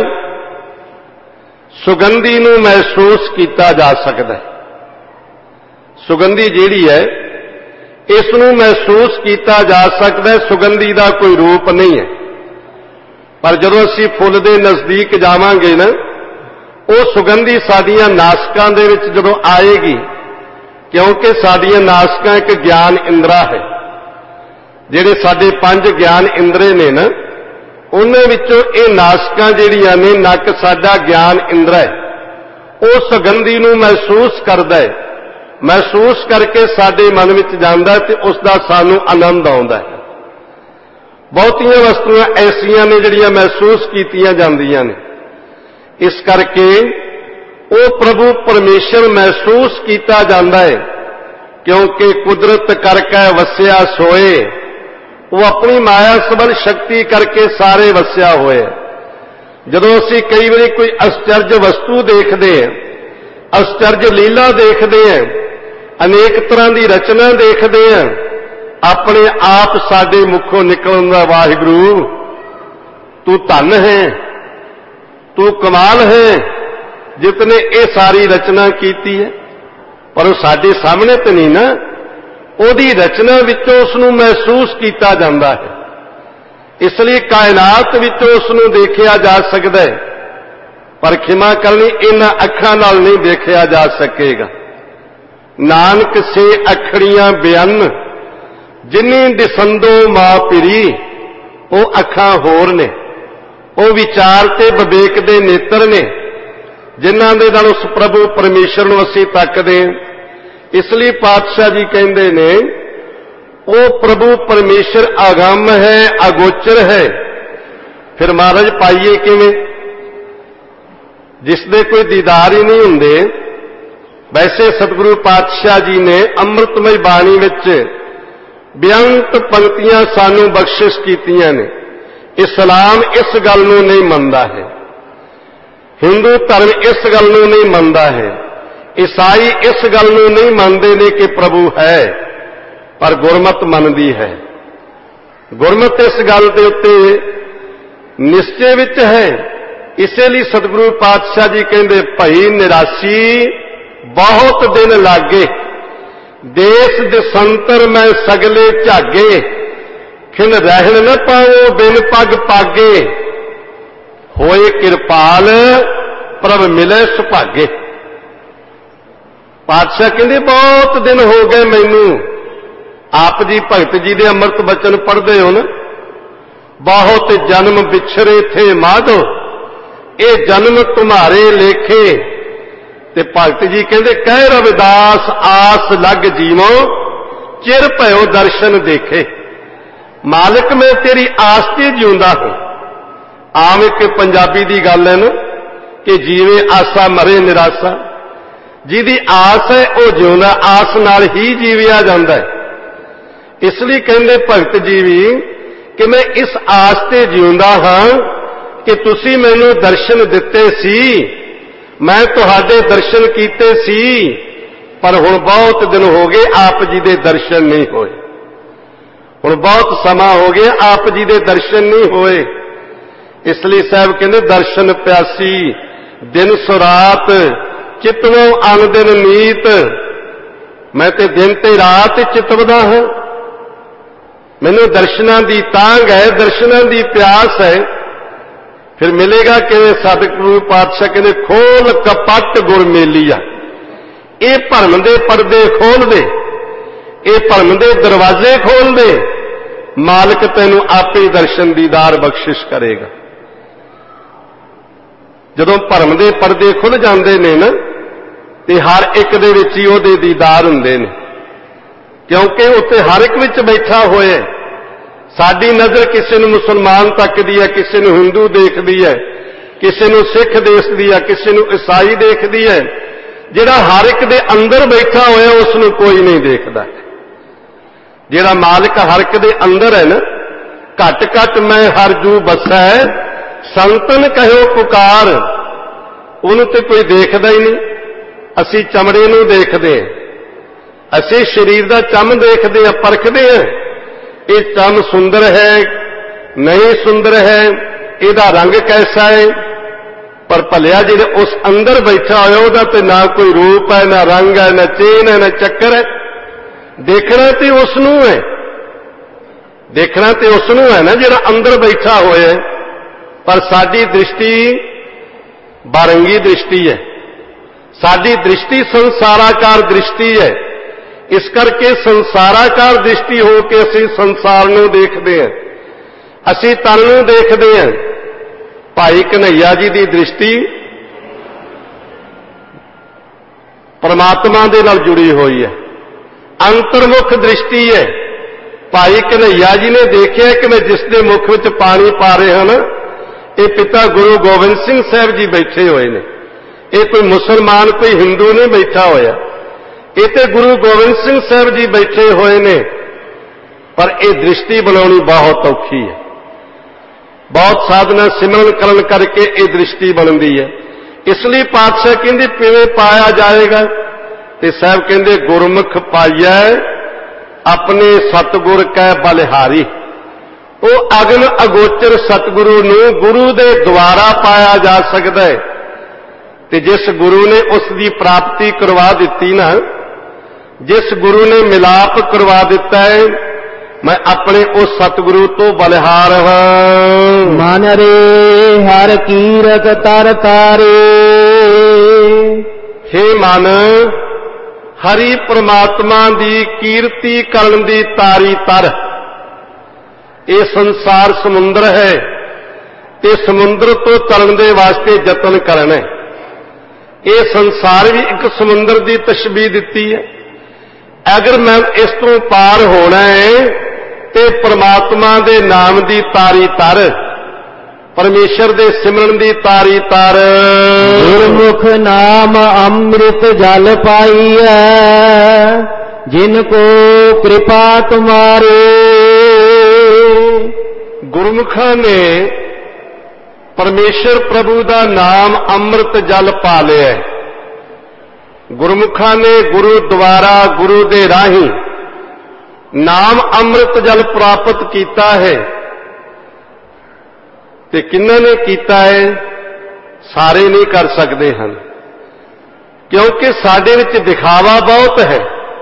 ਸੁਗੰਧੀ ਨੂੰ ਮਹਿਸੂਸ ਕੀਤਾ ਜਾ ਸਕਦਾ ਹੈ। ਸੁਗੰਧੀ ਜਿਹੜੀ ਹੈ, ਇਸ ਨੂੰ ਮਹਿਸੂਸ ਕੀਤਾ ਜਾ ਸਕਦਾ ਹੈ, ਸੁਗੰਧੀ ਦਾ ਕੋਈ ਰੂਪ ਨਹੀਂ ਹੈ। ਪਰ ਜਦੋਂ ਅਸੀਂ ਫੁੱਲ ਦੇ ਨਜ਼ਦੀਕ ਜਾਵਾਂਗੇ ਨਾ, ਉਹ ਸੁਗੰਧੀ ਸਾਡੀਆਂ ਨਾਸਕਾਂ ਦੇ ਵਿੱਚ ਜਦੋਂ ਆਏਗੀ, ਕਿਉਂਕਿ ਸਾਡੀਆਂ ਨਾਸਕਾਂ ਇੱਕ ਗਿਆਨ ਇੰਦਰਾ ਹੈ। ਜਿਹੜੇ ਸਾਡੇ 5 ਗਿਆਨ ਇੰਦਰੇ ਨੇ ਨਾ, ਉਹਨਾਂ ਵਿੱਚੋਂ ਇਹ ਨਾਸਕਾਂ ਜਿਹੜੀਆਂ ਨੇ, ਨੱਕ ਸਾਡਾ ਗਿਆਨ ਇੰਦਰਾ ਹੈ, ਉਹ ਸੁਗੰਧੀ ਨੂੰ ਮਹਿਸੂਸ ਕਰਦਾ ਹੈ। ਮਹਿਸੂਸ ਕਰਕੇ ਸਾਡੇ ਮਨ ਵਿੱਚ ਜਾਂਦਾ ਤੇ ਉਸ ਦਾ ਸਾਨੂੰ ਆਨੰਦ ਆਉਂਦਾ ਹੈ। ਬਹੁਤੀਆਂ ਵਸਤੂਆਂ ਐਸੀਆਂ ਨੇ ਜਿਹੜੀਆਂ ਮਹਿਸੂਸ ਕੀਤੀਆਂ ਜਾਂਦੀਆਂ ਨੇ। ਇਸ ਕਰਕੇ ਉਹ ਪ੍ਰਭੂ ਪਰਮੇਸ਼ਰ ਮਹਿਸੂਸ ਕੀਤਾ ਜਾਂਦਾ ਹੈ, ਕਿਉਂਕਿ ਕੁਦਰਤ ਕਰਕੇ ਵਸਿਆ ਸੋਏ। ਉਹ ਆਪਣੀ ਮਾਇਆ ਸਬਲ ਸ਼ਕਤੀ ਕਰਕੇ ਸਾਰੇ ਵਸਿਆ ਹੋਇਆ। ਜਦੋਂ ਅਸੀਂ ਕਈ ਵਾਰੀ ਕੋਈ ਅਸਚਰਜ ਵਸਤੂ ਦੇਖਦੇ ਹਾਂ, ਅਸਚਰਜ ਲੀਲਾ ਦੇਖਦੇ ਹਾਂ, ਅਨੇਕ ਤਰ੍ਹਾਂ ਦੀ ਰਚਨਾ ਦੇਖਦੇ ਹਾਂ, ਆਪਣੇ ਆਪ ਸਾਡੇ ਮੁਖੋਂ ਨਿਕਲਦਾ, ਵਾਹਿਗੁਰੂ ਤੂੰ ਧੰਨ ਹੈ, ਤੂੰ ਕਮਾਲ ਹੈ, ਜਿਤਨੇ ਇਹ ਸਾਰੀ ਰਚਨਾ ਕੀਤੀ ਹੈ। ਪਰ ਉਹ ਸਾਡੇ ਸਾਹਮਣੇ ਤੇ ਨਹੀਂ ਨਾ, ਉਹਦੀ ਰਚਨਾ ਵਿੱਚੋਂ ਉਸ ਨੂੰ ਮਹਿਸੂਸ ਕੀਤਾ ਜਾਂਦਾ ਹੈ। ਇਸ ਲਈ ਕਾਇਨਾਤ ਵਿੱਚੋਂ ਉਸ ਨੂੰ ਦੇਖਿਆ ਜਾ ਸਕਦਾ ਹੈ, ਪਰ ਖਿਮਾ ਕਰਨੀ, ਇਹਨਾਂ ਅੱਖਾਂ ਨਾਲ ਨਹੀਂ ਦੇਖਿਆ ਜਾ ਸਕੇਗਾ। ਨਾਨਕ ਸੇ ਅੱਖੜੀਆਂ ਬਿਆਨ ਜਿਨੀ ਦਿਸੰਦੋ ਮਾਂ ਪਿਰੀ। ਉਹ ਅੱਖਾਂ ਹੋਰ ਨੇ, ਉਹ ਵਿਚਾਰ ਤੇ ਵਿਵੇਕ ਦੇ ਨੇਤਰ ਨੇ, ਜਿਨ੍ਹਾਂ ਦੇ ਨਾਲ ਉਸ ਪ੍ਰਭੂ ਪਰਮੇਸ਼ਰ ਨੂੰ ਅਸੀਂ ਤੱਕਦੇ ਹਾਂ। ਇਸ ਲਈ ਪਾਤਸ਼ਾਹ ਜੀ ਕਹਿੰਦੇ ਨੇ, ਉਹ ਪ੍ਰਭੂ ਪਰਮੇਸ਼ਰ ਅਗੰਮ ਹੈ, ਅਗੋਚਰ ਹੈ। ਫਿਰ ਮਹਾਰਾਜ ਪਾਈਏ ਕਿਵੇਂ? ਜਿਸ ਦੇ ਕੋਈ ਦੀਦਾਰ ਹੀ ਨਹੀਂ ਹੁੰਦੇ। ਵੈਸੇ ਸਤਿਗੁਰੂ ਪਾਤਸ਼ਾਹ ਜੀ ਨੇ ਅੰਮ੍ਰਿਤਮਈ ਬਾਣੀ ਵਿੱਚ ਬੇਅੰਤ ਪੰਕਤੀਆਂ ਸਾਨੂੰ ਬਖਸ਼ਿਸ਼ ਕੀਤੀਆਂ ਨੇ। ਇਸਲਾਮ ਇਸ ਗੱਲ ਨੂੰ ਨਹੀਂ ਮੰਨਦਾ ਹੈ, ਹਿੰਦੂ ਧਰਮ ਇਸ ਗੱਲ ਨੂੰ ਨਹੀਂ ਮੰਨਦਾ ਹੈ, ਈਸਾਈ ਇਸ ਗੱਲ ਨੂੰ ਨਹੀਂ ਮੰਨਦੇ ਨੇ ਕਿ ਪ੍ਰਭੂ ਹੈ, ਪਰ ਗੁਰਮਤਿ ਮੰਨਦੀ ਹੈ। ਗੁਰਮਤਿ ਇਸ ਗੱਲ ਦੇ ਉੱਤੇ ਨਿਸ਼ਚੇ ਵਿੱਚ ਹੈ। ਇਸੇ ਲਈ ਸਤਿਗੁਰੂ ਪਾਤਸ਼ਾਹ ਜੀ ਕਹਿੰਦੇ, ਭਈ ਨਿਰਾਸੀ ਬਹੁਤ ਦਿਨ ਲਾਗੇ, ਦੇਸ ਦਿਸੰਤਰ ਮੈਂ ਸਗਲੇ ਝਾਗੇ, ਖਿਨ ਰਹਿਣ ਨ ਪਾਵੋ ਬਿਨ ਪੱਗ ਪਾਗੇ, ਹੋਏ ਕਿਰਪਾਲ ਪ੍ਰਭ ਮਿਲੇ ਸੁਭਾਗੇ। ਪਾਤਸ਼ਾਹ ਕਹਿੰਦੇ, ਬਹੁਤ ਦਿਨ ਹੋ ਗਏ ਮੈਨੂੰ। ਆਪ ਜੀ ਭਗਤ ਜੀ ਦੇ ਅੰਮ੍ਰਿਤ ਬਚਨ ਪੜ੍ਹਦੇ ਹੋ ਨਾ, ਬਹੁਤ ਜਨਮ ਵਿਛਰੇ ਥੇ ਮਾਧੋ, ਇਹ ਜਨਮ ਤੁਮਾਰੇ ਲੇਖੇ। ਤੇ ਭਗਤ ਜੀ ਕਹਿੰਦੇ, ਕਹਿ ਰਵਿਦਾਸ ਆਸ ਲੱਗ ਜੀਵੋ, ਚਿਰ ਭਇਓ ਦਰਸ਼ਨ ਦੇਖੇ। ਮਾਲਕ ਮੈਂ ਤੇਰੀ ਆਸ ਤੇ ਜਿਉਂਦਾ ਹਾਂ। ਆਮ ਇੱਕ ਪੰਜਾਬੀ ਦੀ ਗੱਲ ਹੈ ਨਾ, ਕਿ ਜੀਵੇ ਆਸਾ ਮਰੇ ਨਿਰਾਸਾ। ਜਿਹਦੀ ਆਸ ਹੈ ਉਹ ਜਿਉਂਦਾ, ਆਸ ਨਾਲ ਹੀ ਜੀਵਿਆ ਜਾਂਦਾ ਹੈ। ਇਸ ਲਈ ਕਹਿੰਦੇ ਭਗਤ ਜੀ ਵੀ ਕਿ ਮੈਂ ਇਸ ਆਸ ਤੇ ਜਿਉਂਦਾ ਹਾਂ ਕਿ ਤੁਸੀਂ ਮੈਨੂੰ ਦਰਸ਼ਨ ਦਿੱਤੇ ਸੀ, ਮੈਂ ਤੁਹਾਡੇ ਦਰਸ਼ਨ ਕੀਤੇ ਸੀ, ਪਰ ਹੁਣ ਬਹੁਤ ਦਿਨ ਹੋ ਗਏ ਆਪ ਜੀ ਦੇ ਦਰਸ਼ਨ ਨਹੀਂ ਹੋਏ। ਹੁਣ ਬਹੁਤ ਸਮਾਂ ਹੋ ਗਿਆ ਆਪ ਜੀ ਦੇ ਦਰਸ਼ਨ ਨਹੀਂ ਹੋਏ। ਇਸ ਲਈ ਸਾਹਿਬ ਕਹਿੰਦੇ ਦਰਸ਼ਨ ਪਿਆਸੀ ਦਿਨ ਸੁਰਾਤ ਚਿਤਵੋਂ ਅਨ ਦਿਨ ਨੀਤ। ਮੈਂ ਤੇ ਦਿਨ ਤੇ ਰਾਤ ਚਿਤਵਦਾ ਹਾਂ, ਮੈਨੂੰ ਦਰਸ਼ਨਾਂ ਦੀ ਤਾਂਘ ਹੈ, ਦਰਸ਼ਨਾਂ ਦੀ ਪਿਆਸ ਹੈ। ਫਿਰ ਮਿਲੇਗਾ ਕਿਵੇਂ? ਸਤਿਗੁਰੂ ਪਾਤਸ਼ਾਹ ਕਹਿੰਦੇ ਖੋਲ ਕਪੱਟ ਗੁਰ ਮੇਲੀਆ। ਇਹ ਭਰਮ ਦੇ ਪਰਦੇ ਖੋਲ ਦੇ, ਇਹ ਭਰਮ ਦੇ ਦਰਵਾਜ਼ੇ ਖੋਲ ਦੇ, ਮਾਲਕ ਤੈਨੂੰ ਆਪੇ ਦਰਸ਼ਨ ਦੀਦਾਰ ਬਖਸ਼ਿਸ਼ ਕਰੇਗਾ। ਜਦੋਂ ਭਰਮ ਦੇ ਪਰਦੇ ਖੁੱਲ ਜਾਂਦੇ ਨੇ ਨਾ ਤੇ ਹਰ ਇੱਕ ਦੇ ਵਿੱਚ ਹੀ ਉਹਦੇ ਦੀਦਾਰ ਹੁੰਦੇ ਨੇ, ਕਿਉਂਕਿ ਉੱਥੇ ਹਰ ਇੱਕ ਵਿੱਚ ਬੈਠਾ ਹੋਇਆ। ਸਾਡੀ ਨਜ਼ਰ ਕਿਸੇ ਨੂੰ ਮੁਸਲਮਾਨ ਤੱਕਦੀ ਹੈ, ਕਿਸੇ ਨੂੰ ਹਿੰਦੂ ਦੇਖਦੀ ਹੈ, ਕਿਸੇ ਨੂੰ ਸਿੱਖ ਦੇਖਦੀ ਹੈ, ਕਿਸੇ ਨੂੰ ਈਸਾਈ ਦੇਖਦੀ ਹੈ। ਜਿਹੜਾ ਹਰ ਇੱਕ ਦੇ ਅੰਦਰ ਬੈਠਾ ਹੋਇਆ ਉਸ ਨੂੰ ਕੋਈ ਨਹੀਂ ਦੇਖਦਾ। ਜਿਹੜਾ ਮਾਲਕ ਹਰ ਇੱਕ ਦੇ ਅੰਦਰ ਹੈ ਨਾ, ਘਟ ਘਟ ਮੈਂ ਹਰ ਜੂ ਬਸੈ ਸੰਤਨ ਕਹਿਓ ਪੁਕਾਰ, ਉਹਨੂੰ ਤੇ ਕੋਈ ਦੇਖਦਾ ਹੀ ਨਹੀਂ। ਅਸੀਂ ਚਮੜੇ ਨੂੰ ਦੇਖਦੇ ਹਾਂ, ਅਸੀਂ ਸਰੀਰ ਦਾ ਚੰਮ ਦੇਖਦੇ ਹਾਂ, ਪਰਖਦੇ ਹਾਂ ਇਹ ਚੰਮ ਸੁੰਦਰ ਹੈ ਨਹੀਂ ਸੁੰਦਰ ਹੈ, ਇਹਦਾ ਰੰਗ ਕੈਸਾ ਹੈ। ਪਰ ਭਲਿਆ ਜਿਹੜਾ ਉਸ ਅੰਦਰ ਬੈਠਾ ਹੋਇਆ ਉਹਦਾ ਤੇ ਨਾ ਕੋਈ ਰੂਪ ਹੈ, ਨਾ ਰੰਗ ਹੈ, ਨਾ ਚੇਨ ਹੈ, ਨਾ ਚੱਕਰ ਹੈ। ਦੇਖਣਾ ਤੇ ਉਸ ਨੂੰ ਹੈ, ਦੇਖਣਾ ਤੇ ਉਸ ਨੂੰ ਹੈ ਨਾ ਜਿਹੜਾ ਅੰਦਰ ਬੈਠਾ ਹੋਇਆ। ਪਰ ਸਾਡੀ ਦ੍ਰਿਸ਼ਟੀ ਬਾਰੰਗੀ ਦ੍ਰਿਸ਼ਟੀ ਹੈ, ਸਾਡੀ ਦ੍ਰਿਸ਼ਟੀ ਸੰਸਾਰਾਕਾਰ ਦ੍ਰਿਸ਼ਟੀ ਹੈ। ਇਸ ਕਰਕੇ ਸੰਸਾਰਾਕਾਰ ਦ੍ਰਿਸ਼ਟੀ ਹੋ ਕੇ ਅਸੀਂ ਸੰਸਾਰ ਨੂੰ ਦੇਖਦੇ ਹਾਂ, ਅਸੀਂ ਤਨ ਨੂੰ ਦੇਖਦੇ ਹਾਂ। ਭਾਈ ਕਨ੍ਹਈਆ ਜੀ ਦੀ ਦ੍ਰਿਸ਼ਟੀ ਪਰਮਾਤਮਾ ਦੇ ਨਾਲ ਜੁੜੀ ਹੋਈ ਹੈ, ਅੰਤਰਮੁਖ ਦ੍ਰਿਸ਼ਟੀ ਹੈ। ਭਾਈ ਕਨ੍ਹਈਆ ਜੀ ਨੇ ਦੇਖਿਆ ਕਿ ਮੈਂ ਜਿਸ ਦੇ ਮੁਖ ਵਿੱਚ ਪਾਣੀ ਪਾ ਰਿਹਾ ਨਾ, ਇਹ ਪਿਤਾ ਗੁਰੂ ਗੋਬਿੰਦ ਸਿੰਘ ਸਾਹਿਬ ਜੀ ਬੈਠੇ ਹੋਏ ਨੇ। ਇਹ ਕੋਈ ਮੁਸਲਮਾਨ ਕੋਈ ਹਿੰਦੂ ਨਹੀਂ ਬੈਠਾ ਹੋਇਆ, ਇਹ ਤੇ ਗੁਰੂ ਗੋਬਿੰਦ ਸਿੰਘ ਸਾਹਿਬ ਜੀ ਬੈਠੇ ਹੋਏ ਨੇ। ਪਰ ਇਹ ਦ੍ਰਿਸ਼ਟੀ ਬਣਾਉਣੀ ਬਹੁਤ ਔਖੀ ਹੈ, ਬਹੁਤ ਸਾਧਨਾ ਸਿਮਰਨ ਕਰਨ ਕਰਕੇ ਇਹ ਦ੍ਰਿਸ਼ਟੀ ਬਣਦੀ ਹੈ। ਇਸ ਲਈ ਪਾਤਸ਼ਾਹ ਕਹਿੰਦੇ ਕਿਵੇਂ ਪਾਇਆ ਜਾਏਗਾ? ਤੇ ਸਾਹਿਬ ਕਹਿੰਦੇ ਗੁਰਮੁਖ ਪਾਈਐ ਆਪਣੇ ਸਤਿਗੁਰ ਕੈ ਬਲਿਹਾਰੀ। ਉਹ ਅਗਨ ਅਗੋਚਰ ਸਤਿਗੁਰੂ ਨੂੰ ਗੁਰੂ ਦੇ ਦੁਆਰਾ ਪਾਇਆ ਜਾ ਸਕਦਾ ਹੈ। ਤੇ ਜਿਸ ਗੁਰੂ ਨੇ ਉਸ ਦੀ ਪ੍ਰਾਪਤੀ ਕਰਵਾ ਦਿੱਤੀ ਨਾ, ਜਿਸ ਗੁਰੂ ਨੇ ਮਿਲਾਪ ਕਰਵਾ ਦਿੱਤਾ ਹੈ, ਮੈਂ ਆਪਣੇ ਉਸ ਸਤਿਗੁਰੂ ਤੋਂ ਬਲਿਹਾਰ ਹਾਂ। ਮਨ ਰੇ ਹਰ ਕੀਰਤ ਤਰ ਤਾਰੇ। ਹੇ ਮਨ, ਹਰੀ ਪ੍ਰਮਾਤਮਾ ਦੀ ਕੀਰਤੀ ਕਰਨ ਦੀ ਤਾਰੀ ਤਰ। ਇਹ ਸੰਸਾਰ ਸਮੁੰਦਰ ਹੈ ਤੇ ਸਮੁੰਦਰ ਤੋਂ ਤਰਨ ਦੇ ਵਾਸਤੇ ਯਤਨ ਕਰਨਾ ਹੈ। ਇਹ ਸੰਸਾਰ ਵੀ ਇੱਕ ਸਮੁੰਦਰ ਦੀ ਤਸ਼ਬੀਹ ਦਿੱਤੀ ਹੈ। ਅਗਰ ਮੈਂ ਇਸ ਤੋਂ ਪਾਰ ਹੋਣਾ ਹੈ ਤੇ ਪ੍ਰਮਾਤਮਾ ਦੇ ਨਾਮ ਦੀ ਤਾਰੀ ਤਰ, ਪਰਮੇਸ਼ਰ ਦੇ ਸਿਮਰਨ ਦੀ ਤਾਰੀ ਤਰ। ਗੁਰਮੁਖ ਨਾਮ ਅੰਮ੍ਰਿਤ ਜਲ ਪਾਈਐ ਜਿਨ ਕੋ ਕਿਰਪਾ ਤੁਮਾਰੇ। ਗੁਰਮੁਖਾਂ ਨੇ ਪਰਮੇਸ਼ਰ ਪ੍ਰਭੂ ਦਾ ਨਾਮ ਅੰਮ੍ਰਿਤ ਜਲ ਪਾ ਲਿਆ। ਗੁਰਮੁਖਾਂ ਨੇ ਗੁਰੂ ਦੁਆਰਾ, ਗੁਰੂ ਦੇ ਰਾਹੀਂ ਨਾਮ ਅੰਮ੍ਰਿਤ ਜਲ ਪ੍ਰਾਪਤ ਕੀਤਾ ਹੈ। ਤੇ ਕਿੰਨਾਂ ਨੇ ਕੀਤਾ ਹੈ? ਸਾਰੇ ਨਹੀਂ ਕਰ ਸਕਦੇ ਹਨ, ਕਿਉਂਕਿ ਸਾਡੇ ਵਿੱਚ ਦਿਖਾਵਾ ਬਹੁਤ ਹੈ,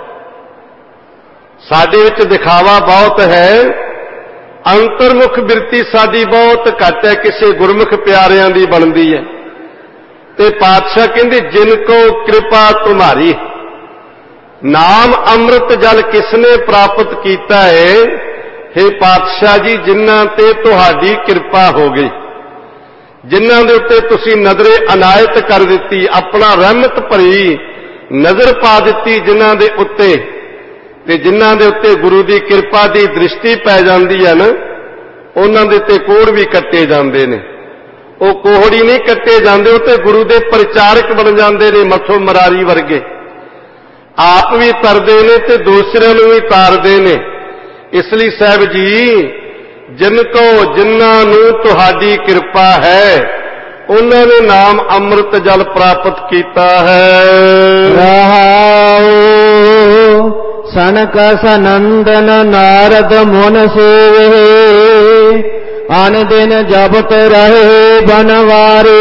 ਸਾਡੇ ਵਿੱਚ ਦਿਖਾਵਾ ਬਹੁਤ ਹੈ। ਅੰਤਰਮੁਖ ਬਿਰਤੀ ਸਾਡੀ ਬਹੁਤ ਘੱਟ ਹੈ, ਕਿਸੇ ਗੁਰਮੁਖ ਪਿਆਰਿਆਂ ਦੀ ਬਣਦੀ ਹੈ। ਤੇ ਪਾਤਸ਼ਾਹ ਕਹਿੰਦੇ ਜਿਨ ਕੋ ਕਿਰਪਾ ਤੁਮਾਰੀ। ਨਾਮ ਅੰਮ੍ਰਿਤ ਜਲ ਕਿਸਨੇ ਪ੍ਰਾਪਤ ਕੀਤਾ ਹੈ? हे ਪਾਤਸ਼ਾਹ ਜੀ, ਜਿਨ੍ਹਾਂ ਤੇ ਤੁਹਾਡੀ ਕਿਰਪਾ ਹੋ ਗਈ, ਜਿਨ੍ਹਾਂ ਦੇ ਉੱਤੇ ਤੁਸੀਂ ਨਜ਼ਰੇ ਅਨਾਇਤ ਕਰ ਦਿੱਤੀ, ਆਪਣਾ ਰਹਿਮਤ ਭਰੀ ਨਜ਼ਰ ਪਾ ਦਿੱਤੀ ਜਿਨ੍ਹਾਂ ਦੇ ਉੱਤੇ, ਤੇ ਜਿਨ੍ਹਾਂ ਦੇ ਉੱਤੇ ਗੁਰੂ ਦੀ ਕਿਰਪਾ ਦੀ ਦ੍ਰਿਸ਼ਟੀ ਪੈ ਜਾਂਦੀ ਹੈ ਨਾ, ਉਹਨਾਂ ਦੇ ਤੇ ਕੋੜ ਵੀ ਕੱਟੇ ਜਾਂਦੇ ਨੇ। ਉਹ ਕੋਹੜੀ ਨਹੀਂ ਕੱਟੇ ਜਾਂਦੇ, ਉਹ ਤੇ ਗੁਰੂ ਦੇ ਪ੍ਰਚਾਰਕ ਬਣ ਜਾਂਦੇ ਨੇ, ਮੱਥੋਂ ਮਰਾਰੀ ਵਰਗੇ। ਆਪ ਵੀ ਤਰਦੇ ਨੇ ਤੇ ਦੂਸਰਿਆਂ ਨੂੰ ਵੀ ਤਾਰਦੇ ਨੇ। ਇਸ ਲਈ ਸਾਹਿਬ ਜੀ, ਜਿਨ ਕੋ ਜਿਨ੍ਹਾਂ ਨੂੰ ਤੁਹਾਡੀ ਕਿਰਪਾ ਹੈ, ਉਹਨਾਂ ਨੇ ਨਾਮ ਅੰਮ੍ਰਿਤ ਜਲ ਪ੍ਰਾਪਤ ਕੀਤਾ ਹੈ। ਰਹਾਉ सनक सनंदन नारद मुन सेवे, आन दिन जपत रहे बनवारे।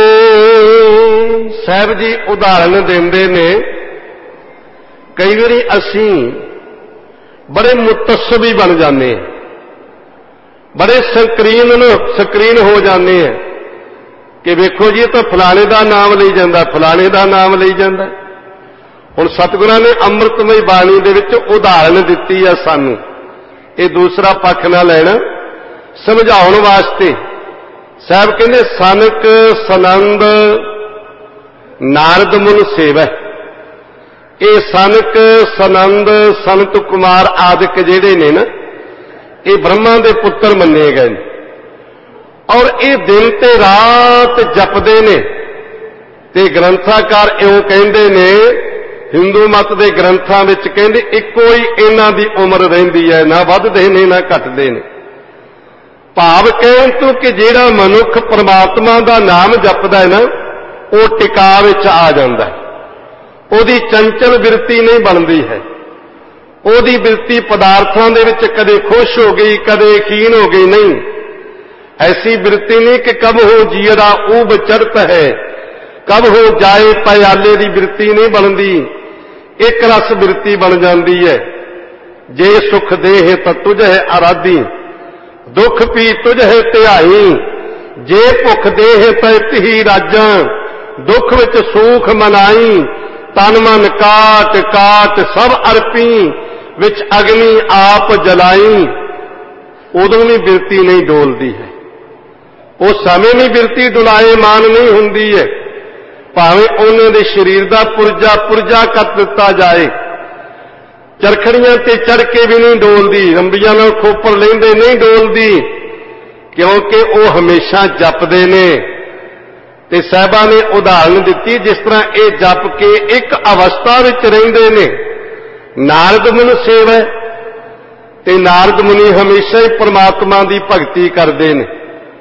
ਸਾਹਿਬ ਜੀ ਉਦਾਹਰਨ ਦਿੰਦੇ ਨੇ, ਕਈ ਵਾਰੀ ਅਸੀਂ ਬੜੇ ਮੁਤੱਸਬੀ ਬਣ ਜਾਂਦੇ ਹਾਂ, ਬੜੇ ਸਕਰੀਨ ਹੋ ਜਾਂਦੇ ਹਾਂ ਕਿ ਵੇਖੋ ਜੀ ਇਹ ਤਾਂ ਫਲਾਣੇ ਦਾ ਨਾਮ ਲਈ ਜਾਂਦਾ, ਫਲਾਣੇ ਦਾ ਨਾਮ ਲਈ ਜਾਂਦਾ। ਹੁਣ ਸਤਿਗੁਰਾਂ ਨੇ ਅੰਮ੍ਰਿਤਮਈ ਬਾਣੀ ਦੇ ਵਿੱਚ ਉਦਾਹਰਨ ਦਿੱਤੀ ਆ ਸਾਨੂੰ, ਇਹ ਦੂਸਰਾ ਪੱਖ ਨਾ ਲੈਣਾ, ਸਮਝਾਉਣ ਵਾਸਤੇ। ਸਾਹਿਬ ਕਹਿੰਦੇ ਸਨਕ ਸਨੰਦ ਨਾਰਦ ਮੁਨ ਸੇਵੈ। ਇਹ ਸਨਕ ਸਨੰਦ ਸੰਤ ਕੁਮਾਰ ਆਦਿਕ ਜਿਹੜੇ ਨੇ ਨਾ, ਇਹ ਬ੍ਰਹਮਾ ਦੇ ਪੁੱਤਰ ਮੰਨੇ ਗਏ ਨੇ, ਔਰ ਇਹ ਦਿਨ ਤੇ ਰਾਤ ਜਪਦੇ ਨੇ। ਤੇ ਗ੍ਰੰਥਾਕਾਰ ਇਉਂ ਕਹਿੰਦੇ ਨੇ, ਹਿੰਦੂ ਮਤ ਦੇ ਗ੍ਰੰਥਾਂ ਵਿੱਚ ਕਹਿੰਦੇ ਇੱਕੋ ਹੀ ਇਹਨਾਂ ਦੀ ਉਮਰ ਰਹਿੰਦੀ ਹੈ, ਨਾ ਵੱਧਦੇ ਨੇ ਨਾ ਘਟਦੇ ਨੇ। ਭਾਵ ਕਹਿਣ ਤੋਂ ਕਿ ਜਿਹੜਾ ਮਨੁੱਖ ਪਰਮਾਤਮਾ ਦਾ ਨਾਮ ਜਪਦਾ ਹੈ ਨਾ, ਉਹ ਟਿਕਾ ਵਿੱਚ ਆ ਜਾਂਦਾ ਹੈ, ਉਹਦੀ ਚੰਚਲ ਬਿਰਤੀ ਨਹੀਂ ਬਣਦੀ ਹੈ, ਉਹਦੀ ਬਿਰਤੀ ਪਦਾਰਥਾਂ ਦੇ ਵਿੱਚ ਕਦੇ ਖੁਸ਼ ਹੋ ਗਈ ਕਦੇ ਖੀਨ ਹੋ ਗਈ, ਨਹੀਂ। ਐਸੀ ਬਿਰਤੀ ਨਹੀਂ ਕਿ ਕਬ ਹੋ ਜੀਰਾ ਊਬ ਚੜਤ ਹੈ, ਕਬ ਹੋ ਜਾਏ ਪਿਆਲੇ ਦੀ ਬਿਰਤੀ ਨਹੀਂ ਬਣਦੀ, ਇੱਕ ਰਸ ਬਿਰਤੀ ਬਣ ਜਾਂਦੀ ਹੈ। ਜੇ ਸੁਖ ਦੇਹ ਤਾਂ ਤੁਝ ਹੈ ਆਰਾਧੀ, ਦੁੱਖ ਪੀ ਤੁਝ ਹੈ ਧਿਆਈ, ਜੇ ਭੁੱਖ ਦੇਹ ਤਾਂ ਤਿਹੀ ਰਾਜਾਂ, ਦੁੱਖ ਵਿੱਚ ਸੂਖ ਮਨਾਈ, ਤਨ ਮਨ ਕਾਟ ਕਾਟ ਸਭ ਅਰਪੀ, ਵਿੱਚ ਅਗਨੀ ਆਪ ਜਲਾਈ। ਉਦੋਂ ਵੀ ਬਿਰਤੀ ਨਹੀਂ ਡੋਲਦੀ ਹੈ, ਉਸ ਸਮੇਂ ਵੀ ਬਿਰਤੀ ਡੁਲਾਏਮਾਨ ਨਹੀਂ ਹੁੰਦੀ ਹੈ, ਭਾਵੇਂ ਉਹਨਾਂ ਦੇ ਸਰੀਰ ਦਾ ਪੁਰਜਾ ਕੱਟ ਦਿੱਤਾ ਜਾਏ, ਚਰਖੜੀਆਂ ਤੇ ਚੜ ਕੇ ਵੀ ਨਹੀਂ ਡੋਲਦੀ, ਰੰਬੀਆਂ ਨਾਲ ਖੋਪਰ ਲੈਂਦੇ ਨਹੀਂ ਡੋਲਦੀ, ਕਿਉਂਕਿ ਉਹ ਹਮੇਸ਼ਾ ਜਪਦੇ ਨੇ। ਤੇ ਸਾਹਿਬਾਂ ਨੇ ਉਦਾਹਰਨ ਦਿੱਤੀ, ਜਿਸ ਤਰ੍ਹਾਂ ਇਹ ਜਪ ਕੇ ਇੱਕ ਅਵਸਥਾ ਵਿੱਚ ਰਹਿੰਦੇ ਨੇ। ਨਾਰਦ ਮੁਨ ਸੇਵੈ, ਤੇ ਨਾਰਦ ਮੁਨੀ ਹਮੇਸ਼ਾ ਹੀ ਪ੍ਰਮਾਤਮਾ ਦੀ ਭਗਤੀ ਕਰਦੇ ਨੇ।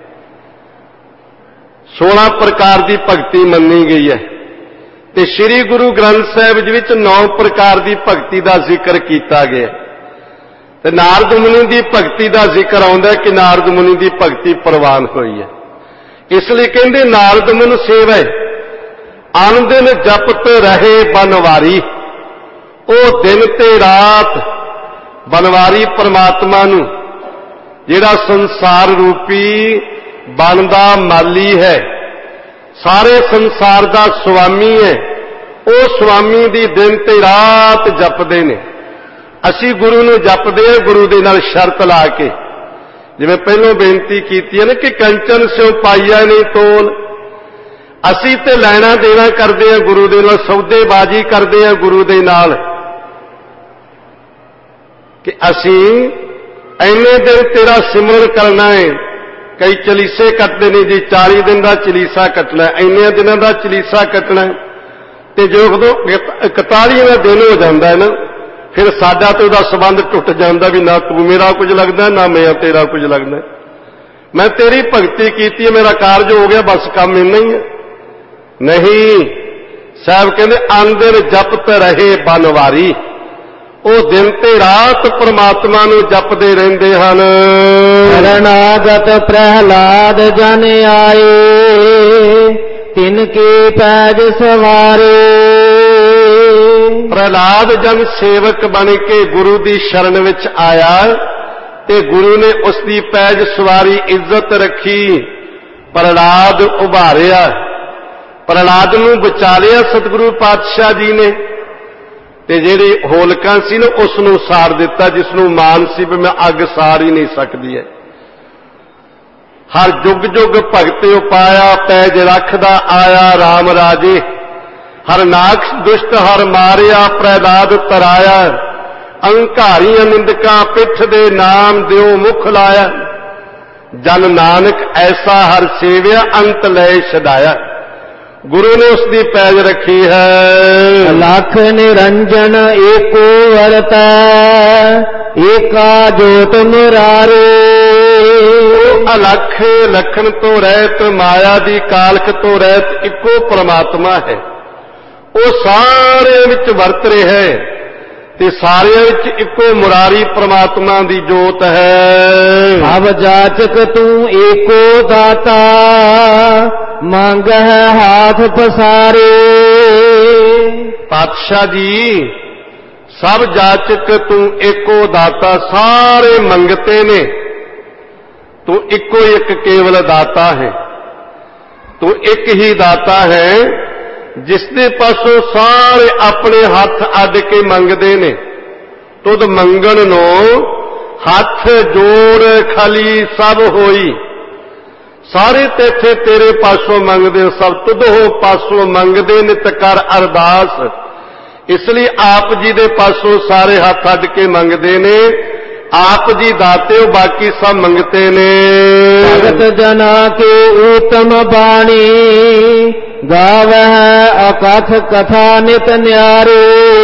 16 ਪ੍ਰਕਾਰ ਦੀ ਭਗਤੀ ਮੰਨੀ ਗਈ ਹੈ, ਤੇ ਸ੍ਰੀ ਗੁਰੂ ਗ੍ਰੰਥ ਸਾਹਿਬ ਜੀ ਵਿੱਚ 9 ਪ੍ਰਕਾਰ ਦੀ ਭਗਤੀ ਦਾ ਜ਼ਿਕਰ ਕੀਤਾ ਗਿਆ। ਤੇ ਨਾਰਦ ਮੁਨੀ ਦੀ ਭਗਤੀ ਦਾ ਜ਼ਿਕਰ ਆਉਂਦਾ ਕਿ ਨਾਰਦ ਮੁਨੀ ਦੀ ਭਗਤੀ ਪ੍ਰਵਾਨ ਹੋਈ ਹੈ। ਇਸ ਲਈ ਕਹਿੰਦੇ ਨਾਰਦ ਮੁਨ ਸੇਵੈ, ਆਨੰਦਨ ਜਪਤ ਰਹੇ ਬਨਵਾਰੀ। ਉਹ ਦਿਨ ਤੇ ਰਾਤ ਬਨਵਾਰੀ ਪਰਮਾਤਮਾ ਨੂੰ, ਜਿਹੜਾ ਸੰਸਾਰ ਰੂਪੀ ਬਨ ਦਾ ਮਾਲੀ ਹੈ, ਸਾਰੇ ਸੰਸਾਰ ਦਾ ਸੁਆਮੀ ਹੈ, ਉਹ ਸੁਆਮੀ ਦੀ ਦਿਨ ਤੇ ਰਾਤ ਜਪਦੇ ਨੇ। ਅਸੀਂ ਗੁਰੂ ਨੂੰ ਜਪਦੇ ਹਾਂ ਗੁਰੂ ਦੇ ਨਾਲ ਸ਼ਰਤ ਲਾ ਕੇ, ਜਿਵੇਂ ਪਹਿਲਾਂ ਬੇਨਤੀ ਕੀਤੀ ਹੈ ਨਾ ਕਿ ਕੰਚਨ ਸਿਉ ਪਾਈਆ ਨਹੀਂ ਤੋਲ। ਅਸੀਂ ਤੇ ਲੈਣਾ ਦੇਣਾ ਕਰਦੇ ਹਾਂ ਗੁਰੂ ਦੇ ਨਾਲ, ਸੌਦੇਬਾਜ਼ੀ ਕਰਦੇ ਹਾਂ ਗੁਰੂ ਦੇ ਨਾਲ, ਕਿ ਅਸੀਂ ਇੰਨੇ ਦਿਨ ਤੇਰਾ ਸਿਮਰਨ ਕਰਨਾ ਹੈ। ਕਈ ਚਲੀਸੇ ਕੱਟਦੇ ਨੇ ਜੀ, 40 ਦਿਨ ਦਾ ਚਲੀਸਾ ਕੱਟਣਾ, ਇੰਨੇ ਦਿਨਾਂ ਦਾ ਚਲੀਸਾ ਕੱਟਣਾ। ਤੇ ਜਦੋਂ 41ਵਾਂ ਦਿਨ ਹੋ ਜਾਂਦਾ ਹੈ ਨਾ, ਫਿਰ ਸਾਡਾ ਤੇ ਉਹਦਾ ਸੰਬੰਧ ਟੁੱਟ ਜਾਂਦਾ, ਵੀ ਨਾ ਤੂੰ ਮੇਰਾ ਕੁਝ ਲੱਗਦਾ ਨਾ ਮੈਂ ਤੇਰਾ ਕੁਝ ਲੱਗਦਾ। ਮੈਂ ਤੇਰੀ ਭਗਤੀ ਕੀਤੀ ਹੈ, ਮੇਰਾ ਕਾਰਜ ਹੋ ਗਿਆ, ਬਸ ਕੰਮ ਇੰਨਾ ਹੀ ਹੈ। ਨਹੀਂ, ਸਾਹਿਬ ਕਹਿੰਦੇ ਅੰਦਰ ਜਪਤ ਰਹੇ ਬਨਵਾਰੀ। ਉਹ ਦਿਨ ਤੇ ਰਾਤ ਪ੍ਰਮਾਤਮਾ ਨੂੰ ਜਪਦੇ ਰਹਿੰਦੇ ਹਨ। ਸ਼ਰਨਾਗਤ ਪ੍ਰਹਿਲਾਦ ਜਨ ਆਏ, ਤਿਨ ਕੇ ਪੈਜ ਸਵਾਰੇ। ਪ੍ਰਹਿਲਾਦ ਜਨ ਸੇਵਕ ਬਣ ਕੇ ਗੁਰੂ ਦੀ ਸ਼ਰਨ ਵਿੱਚ ਆਇਆ, ਤੇ ਗੁਰੂ ਨੇ ਉਸ ਦੀ ਪੈਜ ਸਵਾਰੀ, ਇੱਜ਼ਤ ਰੱਖੀ। ਪ੍ਰਹਿਲਾਦ ਉਭਾਰਿਆ, ਪ੍ਰਹਿਲਾਦ ਨੂੰ ਬਚਾ ਲਿਆ ਸਤਿਗੁਰੂ ਪਾਤਸ਼ਾਹ ਜੀ ਨੇ। ਤੇ ਜਿਹੜੀ ਹੋਲਕਾਂ ਸੀ ਨਾ, ਉਸ ਨੂੰ ਸਾੜ ਦਿੱਤਾ, ਜਿਸ ਨੂੰ ਮਾਨ ਸੀ ਵੀ ਮੈਂ ਅੱਗ ਸਾੜ ਹੀ ਨਹੀਂ ਸਕਦੀ ਹੈ। ਹਰ ਜੁਗ ਜੁਗ ਭਗਤੇ ਉਪਾਇਆ, ਪੈਜ ਰੱਖਦਾ ਆਇਆ RAM ਰਾਜੇ। ਹਰ ਨਾਕਸ਼ ਦੁਸ਼ਟ ਹਰ ਮਾਰਿਆ, ਪ੍ਰਹਿਲਾਦ ਤਰਾਇਆ। ਅਹੰਕਾਰੀਆਂ ਨਿੰਦਕਾਂ ਪਿੱਠ ਦੇ ਨਾਮ ਦਿਓ ਮੁਖ ਲਾਇਆ। ਜਨ ਨਾਨਕ ਐਸਾ ਹਰ ਸੇਵਿਆ, ਅੰਤ ਲੈ ਛਡਾਇਆ। ਗੁਰੂ ਨੇ ਉਸ ਦੀ ਪੈਜ ਰੱਖੀ ਹੈ। ਲੱਖ ਨਿਰੰਜਨ ਏਕੋ ਵਰਤੈ, ਏਕਾ ਜੋਤ ਮੁਰਾਰੇ। ਅਲੱਖ ਲਖਣ ਤੋਂ ਰਹਿਤ, ਮਾਇਆ ਦੀ ਕਾਲਖ ਤੋਂ ਰਹਿਤ ਇੱਕੋ ਪ੍ਰਮਾਤਮਾ ਹੈ। ਉਹ ਸਾਰੇ ਵਿੱਚ ਵਰਤ ਰਿਹਾ ਹੈ। ਤੇ ਸਾਰਿਆਂ ਵਿੱਚ ਇੱਕੋ ਮੁਰਾਰੀ ਪ੍ਰਮਾਤਮਾ ਦੀ ਜੋਤ ਹੈ। ਅਬ ਜਾਚਕ ਤੂੰ ਏਕੋ ਦਾਤਾ, ਮੰਗ ਹੈ ਹਾਥ ਪਸਾਰੇ। ਪਾਤਸ਼ਾਹ ਜੀ, ਸਭ ਜਾਚਕ ਤੂੰ ਏਕੋ ਦਾਤਾ, ਸਾਰੇ ਮੰਗਤੇ ਨੇ, ਤੂੰ ਇੱਕੋ ਇੱਕ ਕੇਵਲ ਦਾਤਾ ਹੈ। ਤੂੰ ਇੱਕ ਹੀ ਦਾਤਾ ਹੈ ਜਿਸ ਦੇ ਪਾਸੋਂ ਸਾਰੇ ਆਪਣੇ ਹੱਥ ਅੱਡ ਕੇ ਮੰਗਦੇ ਨੇ। ਤੁਧ ਮੰਗਣ ਨੂੰ ਹੱਥ ਜੋੜ ਖਾਲੀ ਸਭ ਹੋਈ। ਸਾਰੇ ਤੇਥੇ ਤੇਰੇ ਪਾਸੋਂ ਮੰਗਦੇ, ਸਭ ਤੁਧੋ ਪਾਸੋਂ ਮੰਗਦੇ ਨਿਤ ਕਰ ਅਰਦਾਸ। ਇਸ ਲਈ ਆਪ ਜੀ ਦੇ ਪਾਸੋਂ ਸਾਰੇ ਹੱਥ ਅੱਡ ਕੇ ਮੰਗਦੇ ਨੇ। ਆਪ ਜੀ ਦਾਤੇ ਹੋ, ਬਾਕੀ ਸਭ ਮੰਗਤੇ ਨੇ। ਭਗਤ ਜਨਾ ਕੇ ਊਤਮ ਬਾਣੀ, ਗਾਵਹਿ ਅਕਥ ਕਥਾ ਨਿਤ ਨਿਆਰੇ।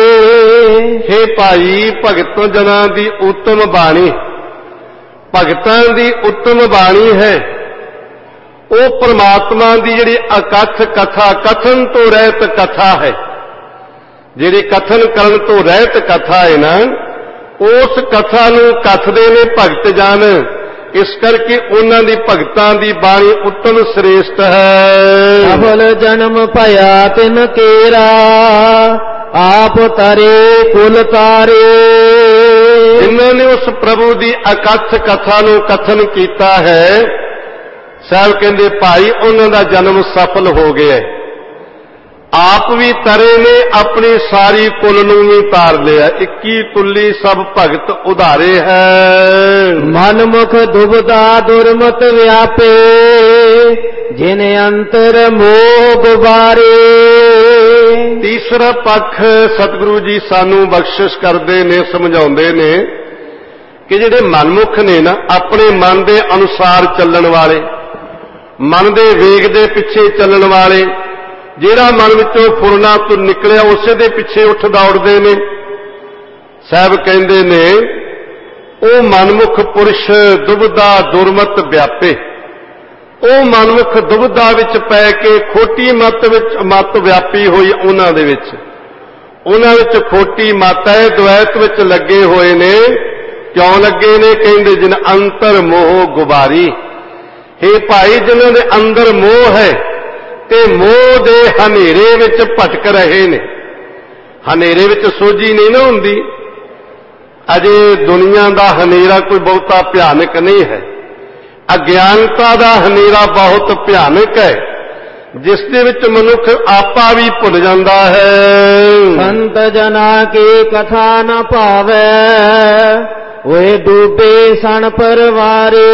ਹੇ ਭਾਈ, ਭਗਤ ਜਨਾਂ ਦੀ ਉੱਤਮ ਬਾਣੀ, ਭਗਤਾਂ ਦੀ ਉੱਤਮ ਬਾਣੀ ਹੈ। ਉਹ ਪ੍ਰਮਾਤਮਾ ਦੀ ਜਿਹੜੀ ਅਕਥ ਕਥਾ, ਕਥਨ ਤੋਂ ਰਹਿਤ ਕਥਾ ਹੈ, ਜਿਹੜੀ ਕਥਨ ਕਰਨ ਤੋਂ ਰਹਿਤ ਕਥਾ ਹੈ ਨਾ, ਉਸ ਕਥਾ ਨੂੰ ਕਥਦੇ ਨੇ ਭਗਤ ਜਨ। ਇਸ ਕਰਕੇ ਉਹਨਾਂ ਦੀ ਭਗਤਾਂ ਦੀ ਬਾਣੀ ਉੱਤਮ ਸ੍ਰੇਸ਼ਟ ਹੈ। ਸਫਲ ਜਨਮ ਭਇਆ ਤਿਨ ਕੇਰਾ, ਆਪ ਤਰੇ ਕੁਲ ਤਾਰੇ। ਜਿਨ੍ਹਾਂ ਨੇ ਉਸ ਪ੍ਰਭੂ ਦੀ ਅਕਥ ਕਥਾ ਨੂੰ ਕਥਨ ਕੀਤਾ ਹੈ, ਸਾਹਿਬ ਕਹਿੰਦੇ ਭਾਈ ਉਹਨਾਂ ਦਾ ਜਨਮ ਸਫਲ ਹੋ ਗਿਆ। ਆਪ ਵੀ ਤਰੇ ਨੇ, ਆਪਣੀ ਸਾਰੀ ਕੁਲ ਨੂੰ ਵੀ ਤਾਰ ਲਿਆ। 21 ਤੁੱਲੀ ਸਭ ਭਗਤ ਉਧਾਰੇ ਹੈ। ਮਨ ਮੁਖ ਦੁਬਦਾ ਦੁਰਮਤ ਵਿਆਪੇ, ਜਿਨ ਅੰਤਰ ਮੋਹ ਗੁਬਾਰੇ। ਤੀਸਰਾ ਪੱਖ ਸਤਿਗੁਰੂ ਜੀ ਸਾਨੂੰ ਬਖਸ਼ਿਸ਼ ਕਰਦੇ ਨੇ, ਸਮਝਾਉਂਦੇ ਨੇ ਕਿ ਜਿਹੜੇ ਮਨਮੁਖ ਨੇ ਨਾ, ਆਪਣੇ ਮਨ ਦੇ ਅਨੁਸਾਰ ਚੱਲਣ ਵਾਲੇ, ਮਨ ਦੇ ਵੇਗ ਦੇ ਪਿੱਛੇ ਚੱਲਣ ਵਾਲੇ, ਜਿਹੜਾ ਮਨ ਵਿੱਚੋਂ ਫੁਰਨਾ ਤੋਂ ਨਿਕਲਿਆ ਉਸੇ ਦੇ ਪਿੱਛੇ ਉੱਠ ਦੌੜਦੇ ਨੇ। ਸਾਹਿਬ ਕਹਿੰਦੇ ਨੇ ਉਹ ਮਨਮੁਖ ਪੁਰਸ਼ ਦੁਬਦਾ ਦੁਰਮਤ ਵਿਆਪੇ। ਉਹ ਮਨਮੁਖ ਦੁਬਦਾ ਵਿੱਚ ਪੈ ਕੇ ਖੋਟੀ ਮਤ ਵਿਆਪੀ ਹੋਈ ਉਹਨਾਂ ਦੇ ਵਿੱਚ, ਉਹਨਾਂ ਵਿੱਚ ਖੋਟੀ ਮਤ ਹੈ, ਦੁਐਤ ਵਿੱਚ ਲੱਗੇ ਹੋਏ ਨੇ। ਕਿਉਂ ਲੱਗੇ ਨੇ? ਕਹਿੰਦੇ ਜਿਨ ਅੰਤਰ ਮੋਹ ਗੁਬਾਰੀ। ਹੇ ਭਾਈ, ਜਿਨ੍ਹਾਂ ਦੇ ਅੰਦਰ ਮੋਹ ਹੈ ਤੇ ਮੋਹ ਦੇ ਹਨੇਰੇ ਵਿੱਚ ਭਟਕ ਰਹੇ ਨੇ। ਹਨੇਰੇ ਵਿੱਚ ਸੋਝੀ ਨਹੀਂ ਨਾ ਹੁੰਦੀ। ਅਜੇ ਦੁਨੀਆ ਦਾ ਹਨੇਰਾ ਕੋਈ ਬਹੁਤਾ ਭਿਆਨਕ ਨਹੀਂ ਹੈ। ਅਗਿਆਨਤਾ ਦਾ ਹਨੇਰਾ ਬਹੁਤ ਭਿਆਨਕ ਹੈ, ਜਿਸ ਦੇ ਵਿੱਚ ਮਨੁੱਖ ਆਪਾ ਵੀ ਭੁੱਲ ਜਾਂਦਾ ਹੈ। ਸੰਤ ਜਨਾ ਕੀ ਕਥਾ ਨ ਭਾਵੈ, ਓਏ ਡੂਬੇ ਸਣ ਪਰਵਾਰੇ।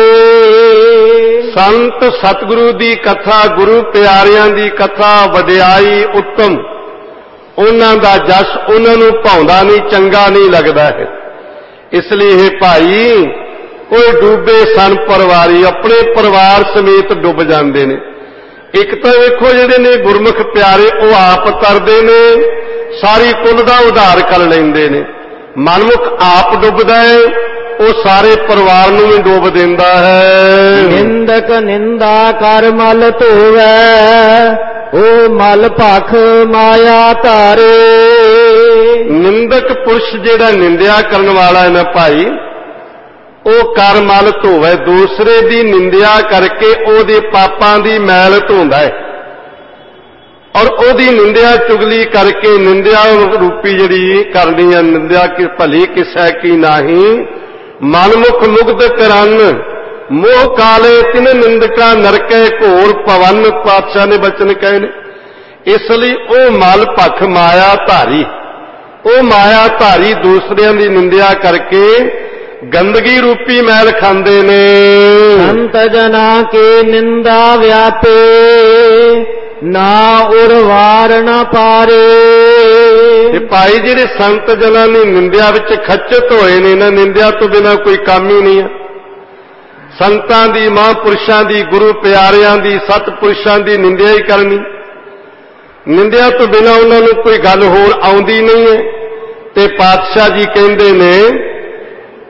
ਸੰਤ ਸਤਿਗੁਰੂ ਦੀ ਕਥਾ, ਗੁਰੂ ਪਿਆਰਿਆਂ ਦੀ ਕਥਾ ਵਡਿਆਈ ਉੱਤਮ, ਉਹਨਾਂ ਦਾ ਜਸ ਉਹਨਾਂ ਨੂੰ ਭਾਉਂਦਾ ਨਹੀਂ, ਚੰਗਾ ਨਹੀਂ ਲੱਗਦਾ ਹੈ। ਇਸ ਲਈ ਇਹ ਭਾਈ, ਕੋਈ ਡੂਬੇ ਸਨ ਪਰਵਾਰੀ, ਆਪਣੇ ਪਰਿਵਾਰ ਸਮੇਤ ਡੁੱਬ ਜਾਂਦੇ ਨੇ। ਇੱਕ ਤਾਂ ਵੇਖੋ ਜਿਹੜੇ ਨੇ ਗੁਰਮੁਖ ਪਿਆਰੇ, ਉਹ ਆਪ ਤਰਦੇ ਨੇ, ਸਾਰੀ ਕੁਲ ਦਾ ਉਧਾਰ ਕਰ ਲੈਂਦੇ ਨੇ। ਮਨਮੁਖ ਆਪ ਡੁੱਬਦਾ ਹੈ, ਉਹ ਸਾਰੇ ਪਰਿਵਾਰ ਨੂੰ ਵੀ ਡੁੱਬ ਦਿੰਦਾ ਹੈ। ਨਿੰਦਕ ਨਿੰਦਾ ਕਰ ਮਲ ਧੋਵੈ, ਉਹ ਮਲ ਭਖ ਮਾਇਆ ਧਾਰੇ। ਨਿੰਦਕ ਪੁਰਸ਼ ਜਿਹੜਾ ਨਿੰਦਿਆ ਕਰਨ ਵਾਲਾ ਹੈ ਨਾ ਭਾਈ, ਉਹ ਕਰ ਮਲ ਧੋਵੈ, ਦੂਸਰੇ ਦੀ ਨਿੰਦਿਆ ਕਰਕੇ ਉਹਦੇ ਪਾਪਾਂ ਦੀ ਮੈਲ ਧੋਂਦਾ ਹੈ। ਔਰ ਉਹਦੀ ਨਿੰਦਿਆ ਚੁਗਲੀ ਕਰਕੇ, ਨਿੰਦਿਆ ਰੂਪੀ ਜਿਹੜੀ ਕਰਨੀ ਹੈ, ਨਿੰਦਿਆ ਕਿ ਭਲੀ ਕਿਸੈ ਕੀ ਨਾਹੀ, ਮਨਮੁਖ ਮੁਗਧ ਕਰਨ ਮੋਹ ਕਾਲੇ ਤਿਨ ਨਿੰਦਕਾ ਨਰਕੈ ਘੋਰ ਪਵਨ। ਪਾਤਸ਼ਾਹ ਨੇ ਬਚਨ ਕਹੇ ਨੇ। ਇਸ ਲਈ ਉਹ ਮਲ ਭਖ ਮਾਇਆ ਧਾਰੀ, ਉਹ ਮਾਇਆ ਧਾਰੀ ਦੂਸਰਿਆਂ ਦੀ ਨਿੰਦਿਆ ਕਰਕੇ ਗੰਦਗੀ ਰੂਪੀ ਮੈਲ ਖਾਂਦੇ ਨੇ। ਸੰਤ ਜਨਾ ਕੇ ਨਿੰਦਾ ਵਿਆਪੇ, ਨਾ ਉਰਵਾਰ ਨਾ ਪਾਰੇ। ਇਹ ਭਾਈ ਜਿਹੜੇ ਸੰਤ ਜਨਾਂ ਦੀ ਨਿੰਦਿਆ ਵਿੱਚ ਖੱਚਤ ਹੋਏ ਨੇ ਨਾ, ਨਿੰਦਿਆ ਤੋਂ ਬਿਨਾਂ ਕੋਈ ਕੰਮ ਹੀ ਨਹੀਂ ਹੈ। ਸੰਤਾਂ ਦੀ, ਮਹਾਂਪੁਰਸ਼ਾਂ ਦੀ, ਗੁਰੂ ਪਿਆਰਿਆਂ ਦੀ, ਸਤਪੁਰਸ਼ਾਂ ਦੀ ਨਿੰਦਿਆ ਹੀ ਕਰਨੀ। ਨਿੰਦਿਆ ਤੋਂ ਬਿਨਾਂ ਉਹਨਾਂ ਨੂੰ ਕੋਈ ਗੱਲ ਹੋਰ ਆਉਂਦੀ ਨਹੀਂ ਹੈ। ਤੇ ਪਾਤਸ਼ਾਹ ਜੀ ਕਹਿੰਦੇ ਨੇ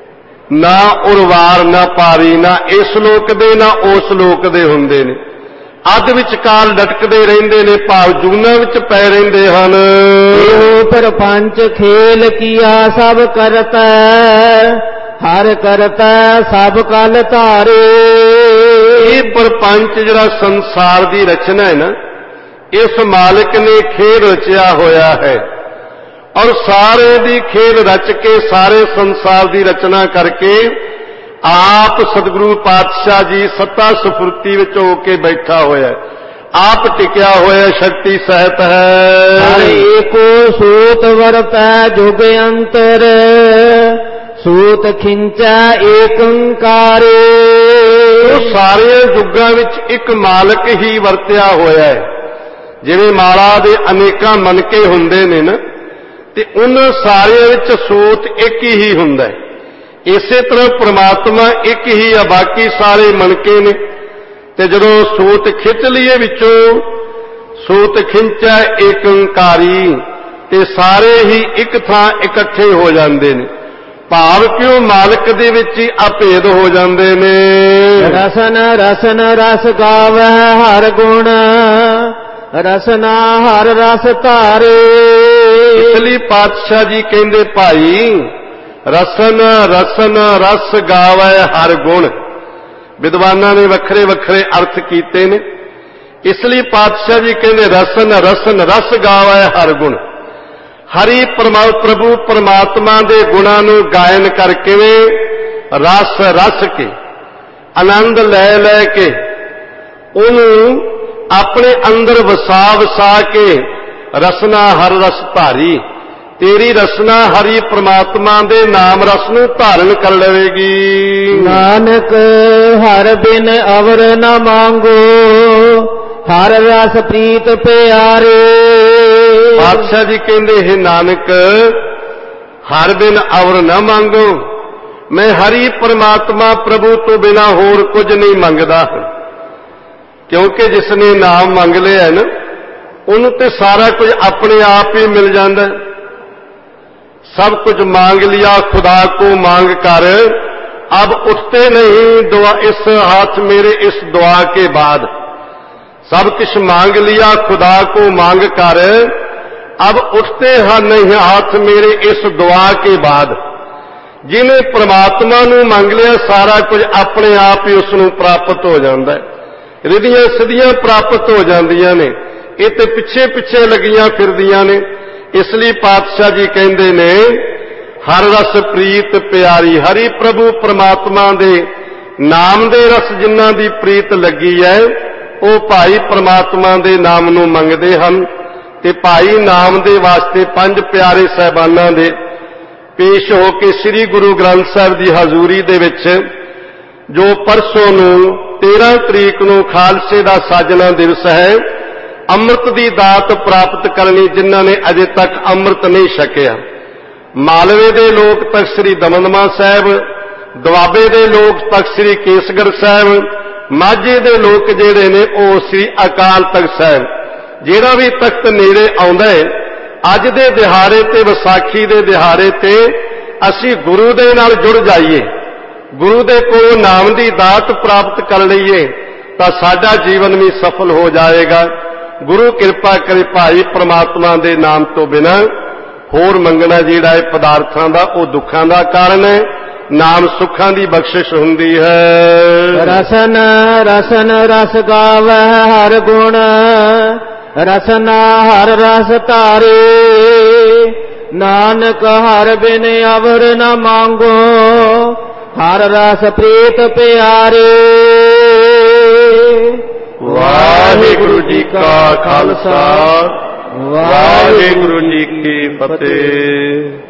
ਨਾ ਉਰਵਾਰ ਨਾ ਪਾਰੀ, ਨਾ ਇਸ ਲੋਕ ਦੇ ਨਾ ਉਸ ਲੋਕ ਦੇ ਹੁੰਦੇ ਨੇ। ਅੱਧ ਵਿਚਕਾਰ ਲਟਕਦੇ ਰਹਿੰਦੇ ਨੇ, ਭਾਵ ਜੂਨਾਂ ਵਿੱਚ ਪੈ ਰਹਿੰਦੇ ਹਨ। ਇਹੋ ਪਰਪੰਚ ਖੇਲ ਕੀਆ ਸਭ ਕਰਤਾ, ਹਰ ਕਰਤਾ ਸਭ ਕਲ ਧਾਰੇ। ਇਹ ਪਰਪੰਚ ਜਿਹੜਾ ਸੰਸਾਰ ਦੀ ਰਚਨਾ ਹੈ ਨਾ, ਇਸ ਮਾਲਕ ਨੇ ਖੇਲ ਰਚਿਆ ਹੋਇਆ ਹੈ, ਔਰ ਸਾਰੇ ਦੀ ਖੇਲ ਰਚ ਕੇ ਸਾਰੇ ਸੰਸਾਰ ਦੀ ਰਚਨਾ ਕਰਕੇ ਆਪ ਸਤਿਗੁਰੂ ਪਾਤਸ਼ਾਹ ਜੀ ਸੱਤਾ ਸੁਫੁਰਤੀ ਵਿੱਚ ਹੋ ਕੇ ਬੈਠਾ ਹੋਇਆ ਹੈ, ਆਪ ਟਿਕਿਆ ਹੋਇਆ ਸ਼ਕਤੀ ਸਹਿਤ ਹੈ। ਹਰ ਏਕੋ ਸੂਤ ਵਰਤੈ ਜੁਗ ਅੰਤਰ, ਸੂਤ ਖਿੰਚੈ ਏਕੰਕਾਰੇ। ਉਹ ਸਾਰੇ ਯੁੱਗਾਂ ਵਿੱਚ ਇੱਕ ਮਾਲਕ ਹੀ ਵਰਤਿਆ ਹੋਇਆ ਹੈ। ਜਿਵੇਂ ਮਾਲਾ ਦੇ ਅਨੇਕਾਂ ਮਨਕੇ ਹੁੰਦੇ ਨੇ ਨਾ, ਤੇ ਉਹਨਾਂ ਸਾਰਿਆਂ ਵਿੱਚ ਸੂਤ ਇੱਕ ਹੀ ਹੁੰਦਾ ਹੈ। ਇਸੇ ਤਰ੍ਹਾਂ ਪ੍ਰਮਾਤਮਾ ਇੱਕ ਹੀ ਆ, ਬਾਕੀ ਸਾਰੇ ਮਨਕੇ ਨੇ। ਤੇ ਜਦੋਂ ਸੂਤ ਖਿੱਚ ਲਈਏ ਵਿੱਚੋਂ, ਸੂਤ ਖਿੰਚੈ ਏਕੰਕਾਰੀ, ਤੇ ਸਾਰੇ ਹੀ ਇੱਕ ਥਾਂ ਇਕੱਠੇ ਹੋ ਜਾਂਦੇ ਨੇ, ਭਾਵ ਕਿ ਉਹ ਮਾਲਕ ਦੇ ਵਿੱਚ ਹੀ ਅਭੇਦ ਹੋ ਜਾਂਦੇ ਨੇ। ਰਸਨ ਰਸਨ ਰਸ ਗਾਵੈ ਹਰ ਗੁਣ, ਰਸਨਾ ਹਰ ਰਸ ਧਾਰੇ। ਇਸ ਲਈ ਪਾਤਸ਼ਾਹ ਜੀ ਕਹਿੰਦੇ ਭਾਈ ਰਸਨ ਰਸਨ ਰਸ ਗਾਵੈ ਹਰ ਗੁਣ। ਵਿਦਵਾਨਾਂ ਨੇ ਵੱਖਰੇ ਵੱਖਰੇ ਅਰਥ ਕੀਤੇ ਨੇ, ਇਸ ਲਈ ਪਾਤਸ਼ਾਹ ਜੀ ਕਹਿੰਦੇ ਰਸਨ ਰਸਨ ਰਸ ਗਾਵੈ ਹਰ ਗੁਣ। ਹਰੀ ਪ੍ਰਭੂ ਪਰਮਾਤਮਾ ਦੇ ਗੁਣਾਂ ਨੂੰ ਗਾਇਨ ਕਰਕੇ ਰਸ ਰਸ ਕੇ ਆਨੰਦ ਲੈ ਲੈ ਕੇ ਉਹਨੂੰ ਆਪਣੇ ਅੰਦਰ ਵਸਾ ਵਸਾ ਕੇ ਰਸਨਾ ਹਰ ਰਸ ਧਾਰੀ। ਤੇਰੀ ਰਸਨਾ ਹਰੀ ਪ੍ਰਮਾਤਮਾ ਦੇ ਨਾਮ ਰਸ ਨੂੰ ਧਾਰਨ ਕਰ ਲਵੇਗੀ। ਨਾਨਕ ਹਰ ਬਿਨ ਅਵਰ ਨ ਮੰਗੋ, ਹਰ ਰਸ ਪ੍ਰੀਤ ਪਿਆਰੇ। ਪਾਤਸ਼ਾਹ ਜੀ ਕਹਿੰਦੇ ਹੈ ਨਾਨਕ ਹਰ ਬਿਨ ਅਵਰ ਨਾ ਮੰਗੋ, ਮੈਂ ਹਰੀ ਪ੍ਰਮਾਤਮਾ ਪ੍ਰਭੂ ਤੋਂ ਬਿਨਾ ਹੋਰ ਕੁਝ ਨਹੀਂ ਮੰਗਦਾ। ਕਿਉਂਕਿ ਜਿਸ ਨੇ ਨਾਮ ਮੰਗ ਲਿਆ ਹੈ ਨਾ, ਉਹਨੂੰ ਤੇ ਸਾਰਾ ਕੁਝ ਆਪਣੇ ਆਪ ਹੀ ਮਿਲ ਜਾਂਦਾ ਹੈ। सब कुछ मांग लिया खुदा को मांग कर, अब उठते नहीं दुआ इस हाथ मेरे इस दुआ के बाद। सब कुछ मांग लिया खुदा को मांग कर, अब उठते नहीं हाथ मेरे इस दुआ के बाद। जिन्हें परमात्मा नूं मंग लिया सारा कुछ अपने आप ही उसनूं प्राप्त हो जाता है। रिधियां सिद्धियां प्राप्त हो जांदियां ने, ये ते पिछे पिछे लगियां फिरदियां ने। इसलिए पातशाह जी कहते ने हर रस प्रीत प्यारी। हरि प्रभु परमात्मा दे नाम दे रस जिन्हां दी प्रीत लगी है, वो भाई परमात्मा दे नाम नूं मंगदे हन। ते भाई नाम दे वास्ते पंज प्यारे साहिबानां दे पेश हो के श्री गुरु ग्रंथ साहिब दी हजूरी दे विच जो परसों नूं 13 तरीक नूं खालसे दा साजना दिवस है, ਅੰਮ੍ਰਿਤ ਦੀ ਦਾਤ ਪ੍ਰਾਪਤ ਕਰਨੀ ਜਿਨ੍ਹਾਂ ਨੇ ਅਜੇ ਤੱਕ ਅੰਮ੍ਰਿਤ ਨਹੀਂ ਛਕਿਆ। ਮਾਲਵੇ ਦੇ ਲੋਕ ਤਖਤ ਸ੍ਰੀ ਦਮਦਮਾ ਸਾਹਿਬ, ਦੁਆਬੇ ਦੇ ਲੋਕ ਤਖਤ ਸ੍ਰੀ ਕੇਸਗੜ੍ਹ ਸਾਹਿਬ, ਮਾਝੇ ਦੇ ਲੋਕ ਜਿਹੜੇ ਨੇ ਉਹ ਸ੍ਰੀ ਅਕਾਲ ਤਖਤ ਸਾਹਿਬ। ਜਿਹੜਾ ਵੀ ਤਖਤ ਨੇੜੇ ਆਉਂਦਾ ਹੈ, ਅੱਜ ਦੇ ਦਿਹਾੜੇ ਤੇ ਵਿਸਾਖੀ ਦੇ ਦਿਹਾੜੇ ਤੇ ਅਸੀਂ ਗੁਰੂ ਦੇ ਨਾਲ ਜੁੜ ਜਾਈਏ, ਗੁਰੂ ਦੇ ਕੋਲੋਂ ਨਾਮ ਦੀ ਦਾਤ ਪ੍ਰਾਪਤ ਕਰ ਲਈਏ ਤਾਂ ਸਾਡਾ ਜੀਵਨ ਵੀ ਸਫਲ ਹੋ ਜਾਏਗਾ। ਗੁਰੂ ਕਿਰਪਾ ਕਰੇ ਭਾਈ ਪ੍ਰਮਾਤਮਾ ਦੇ ਨਾਮ ਤੋਂ ਬਿਨਾਂ ਹੋਰ ਮੰਗਣਾ ਜਿਹੜਾ ਹੈ ਪਦਾਰਥਾਂ ਦਾ, ਉਹ ਦੁੱਖਾਂ ਦਾ ਕਾਰਨ ਹੈ। ਨਾਮ ਸੁੱਖਾਂ ਦੀ ਬਖਸ਼ਿਸ਼ ਹੁੰਦੀ ਹੈ। ਰਸਨ ਰਸਨ ਰਸ ਗਾਵੈ ਹਰ ਗੁਣ, ਰਸਨਾ ਹਰ ਰਸ ਧਾਰੇ। ਨਾਨਕ ਹਰ ਬਿਨ ਅਵਰ ਨ ਮੰਗੋ, ਹਰ ਰਸ ਪ੍ਰੀਤ ਪਿਆਰੇ। ਵਾਹਿਗੁਰੂ ਜੀ ਕਾ ਖਾਲਸਾ, ਵਾਹਿਗੁਰੂ ਜੀ ਕੀ ਫਤਿਹ।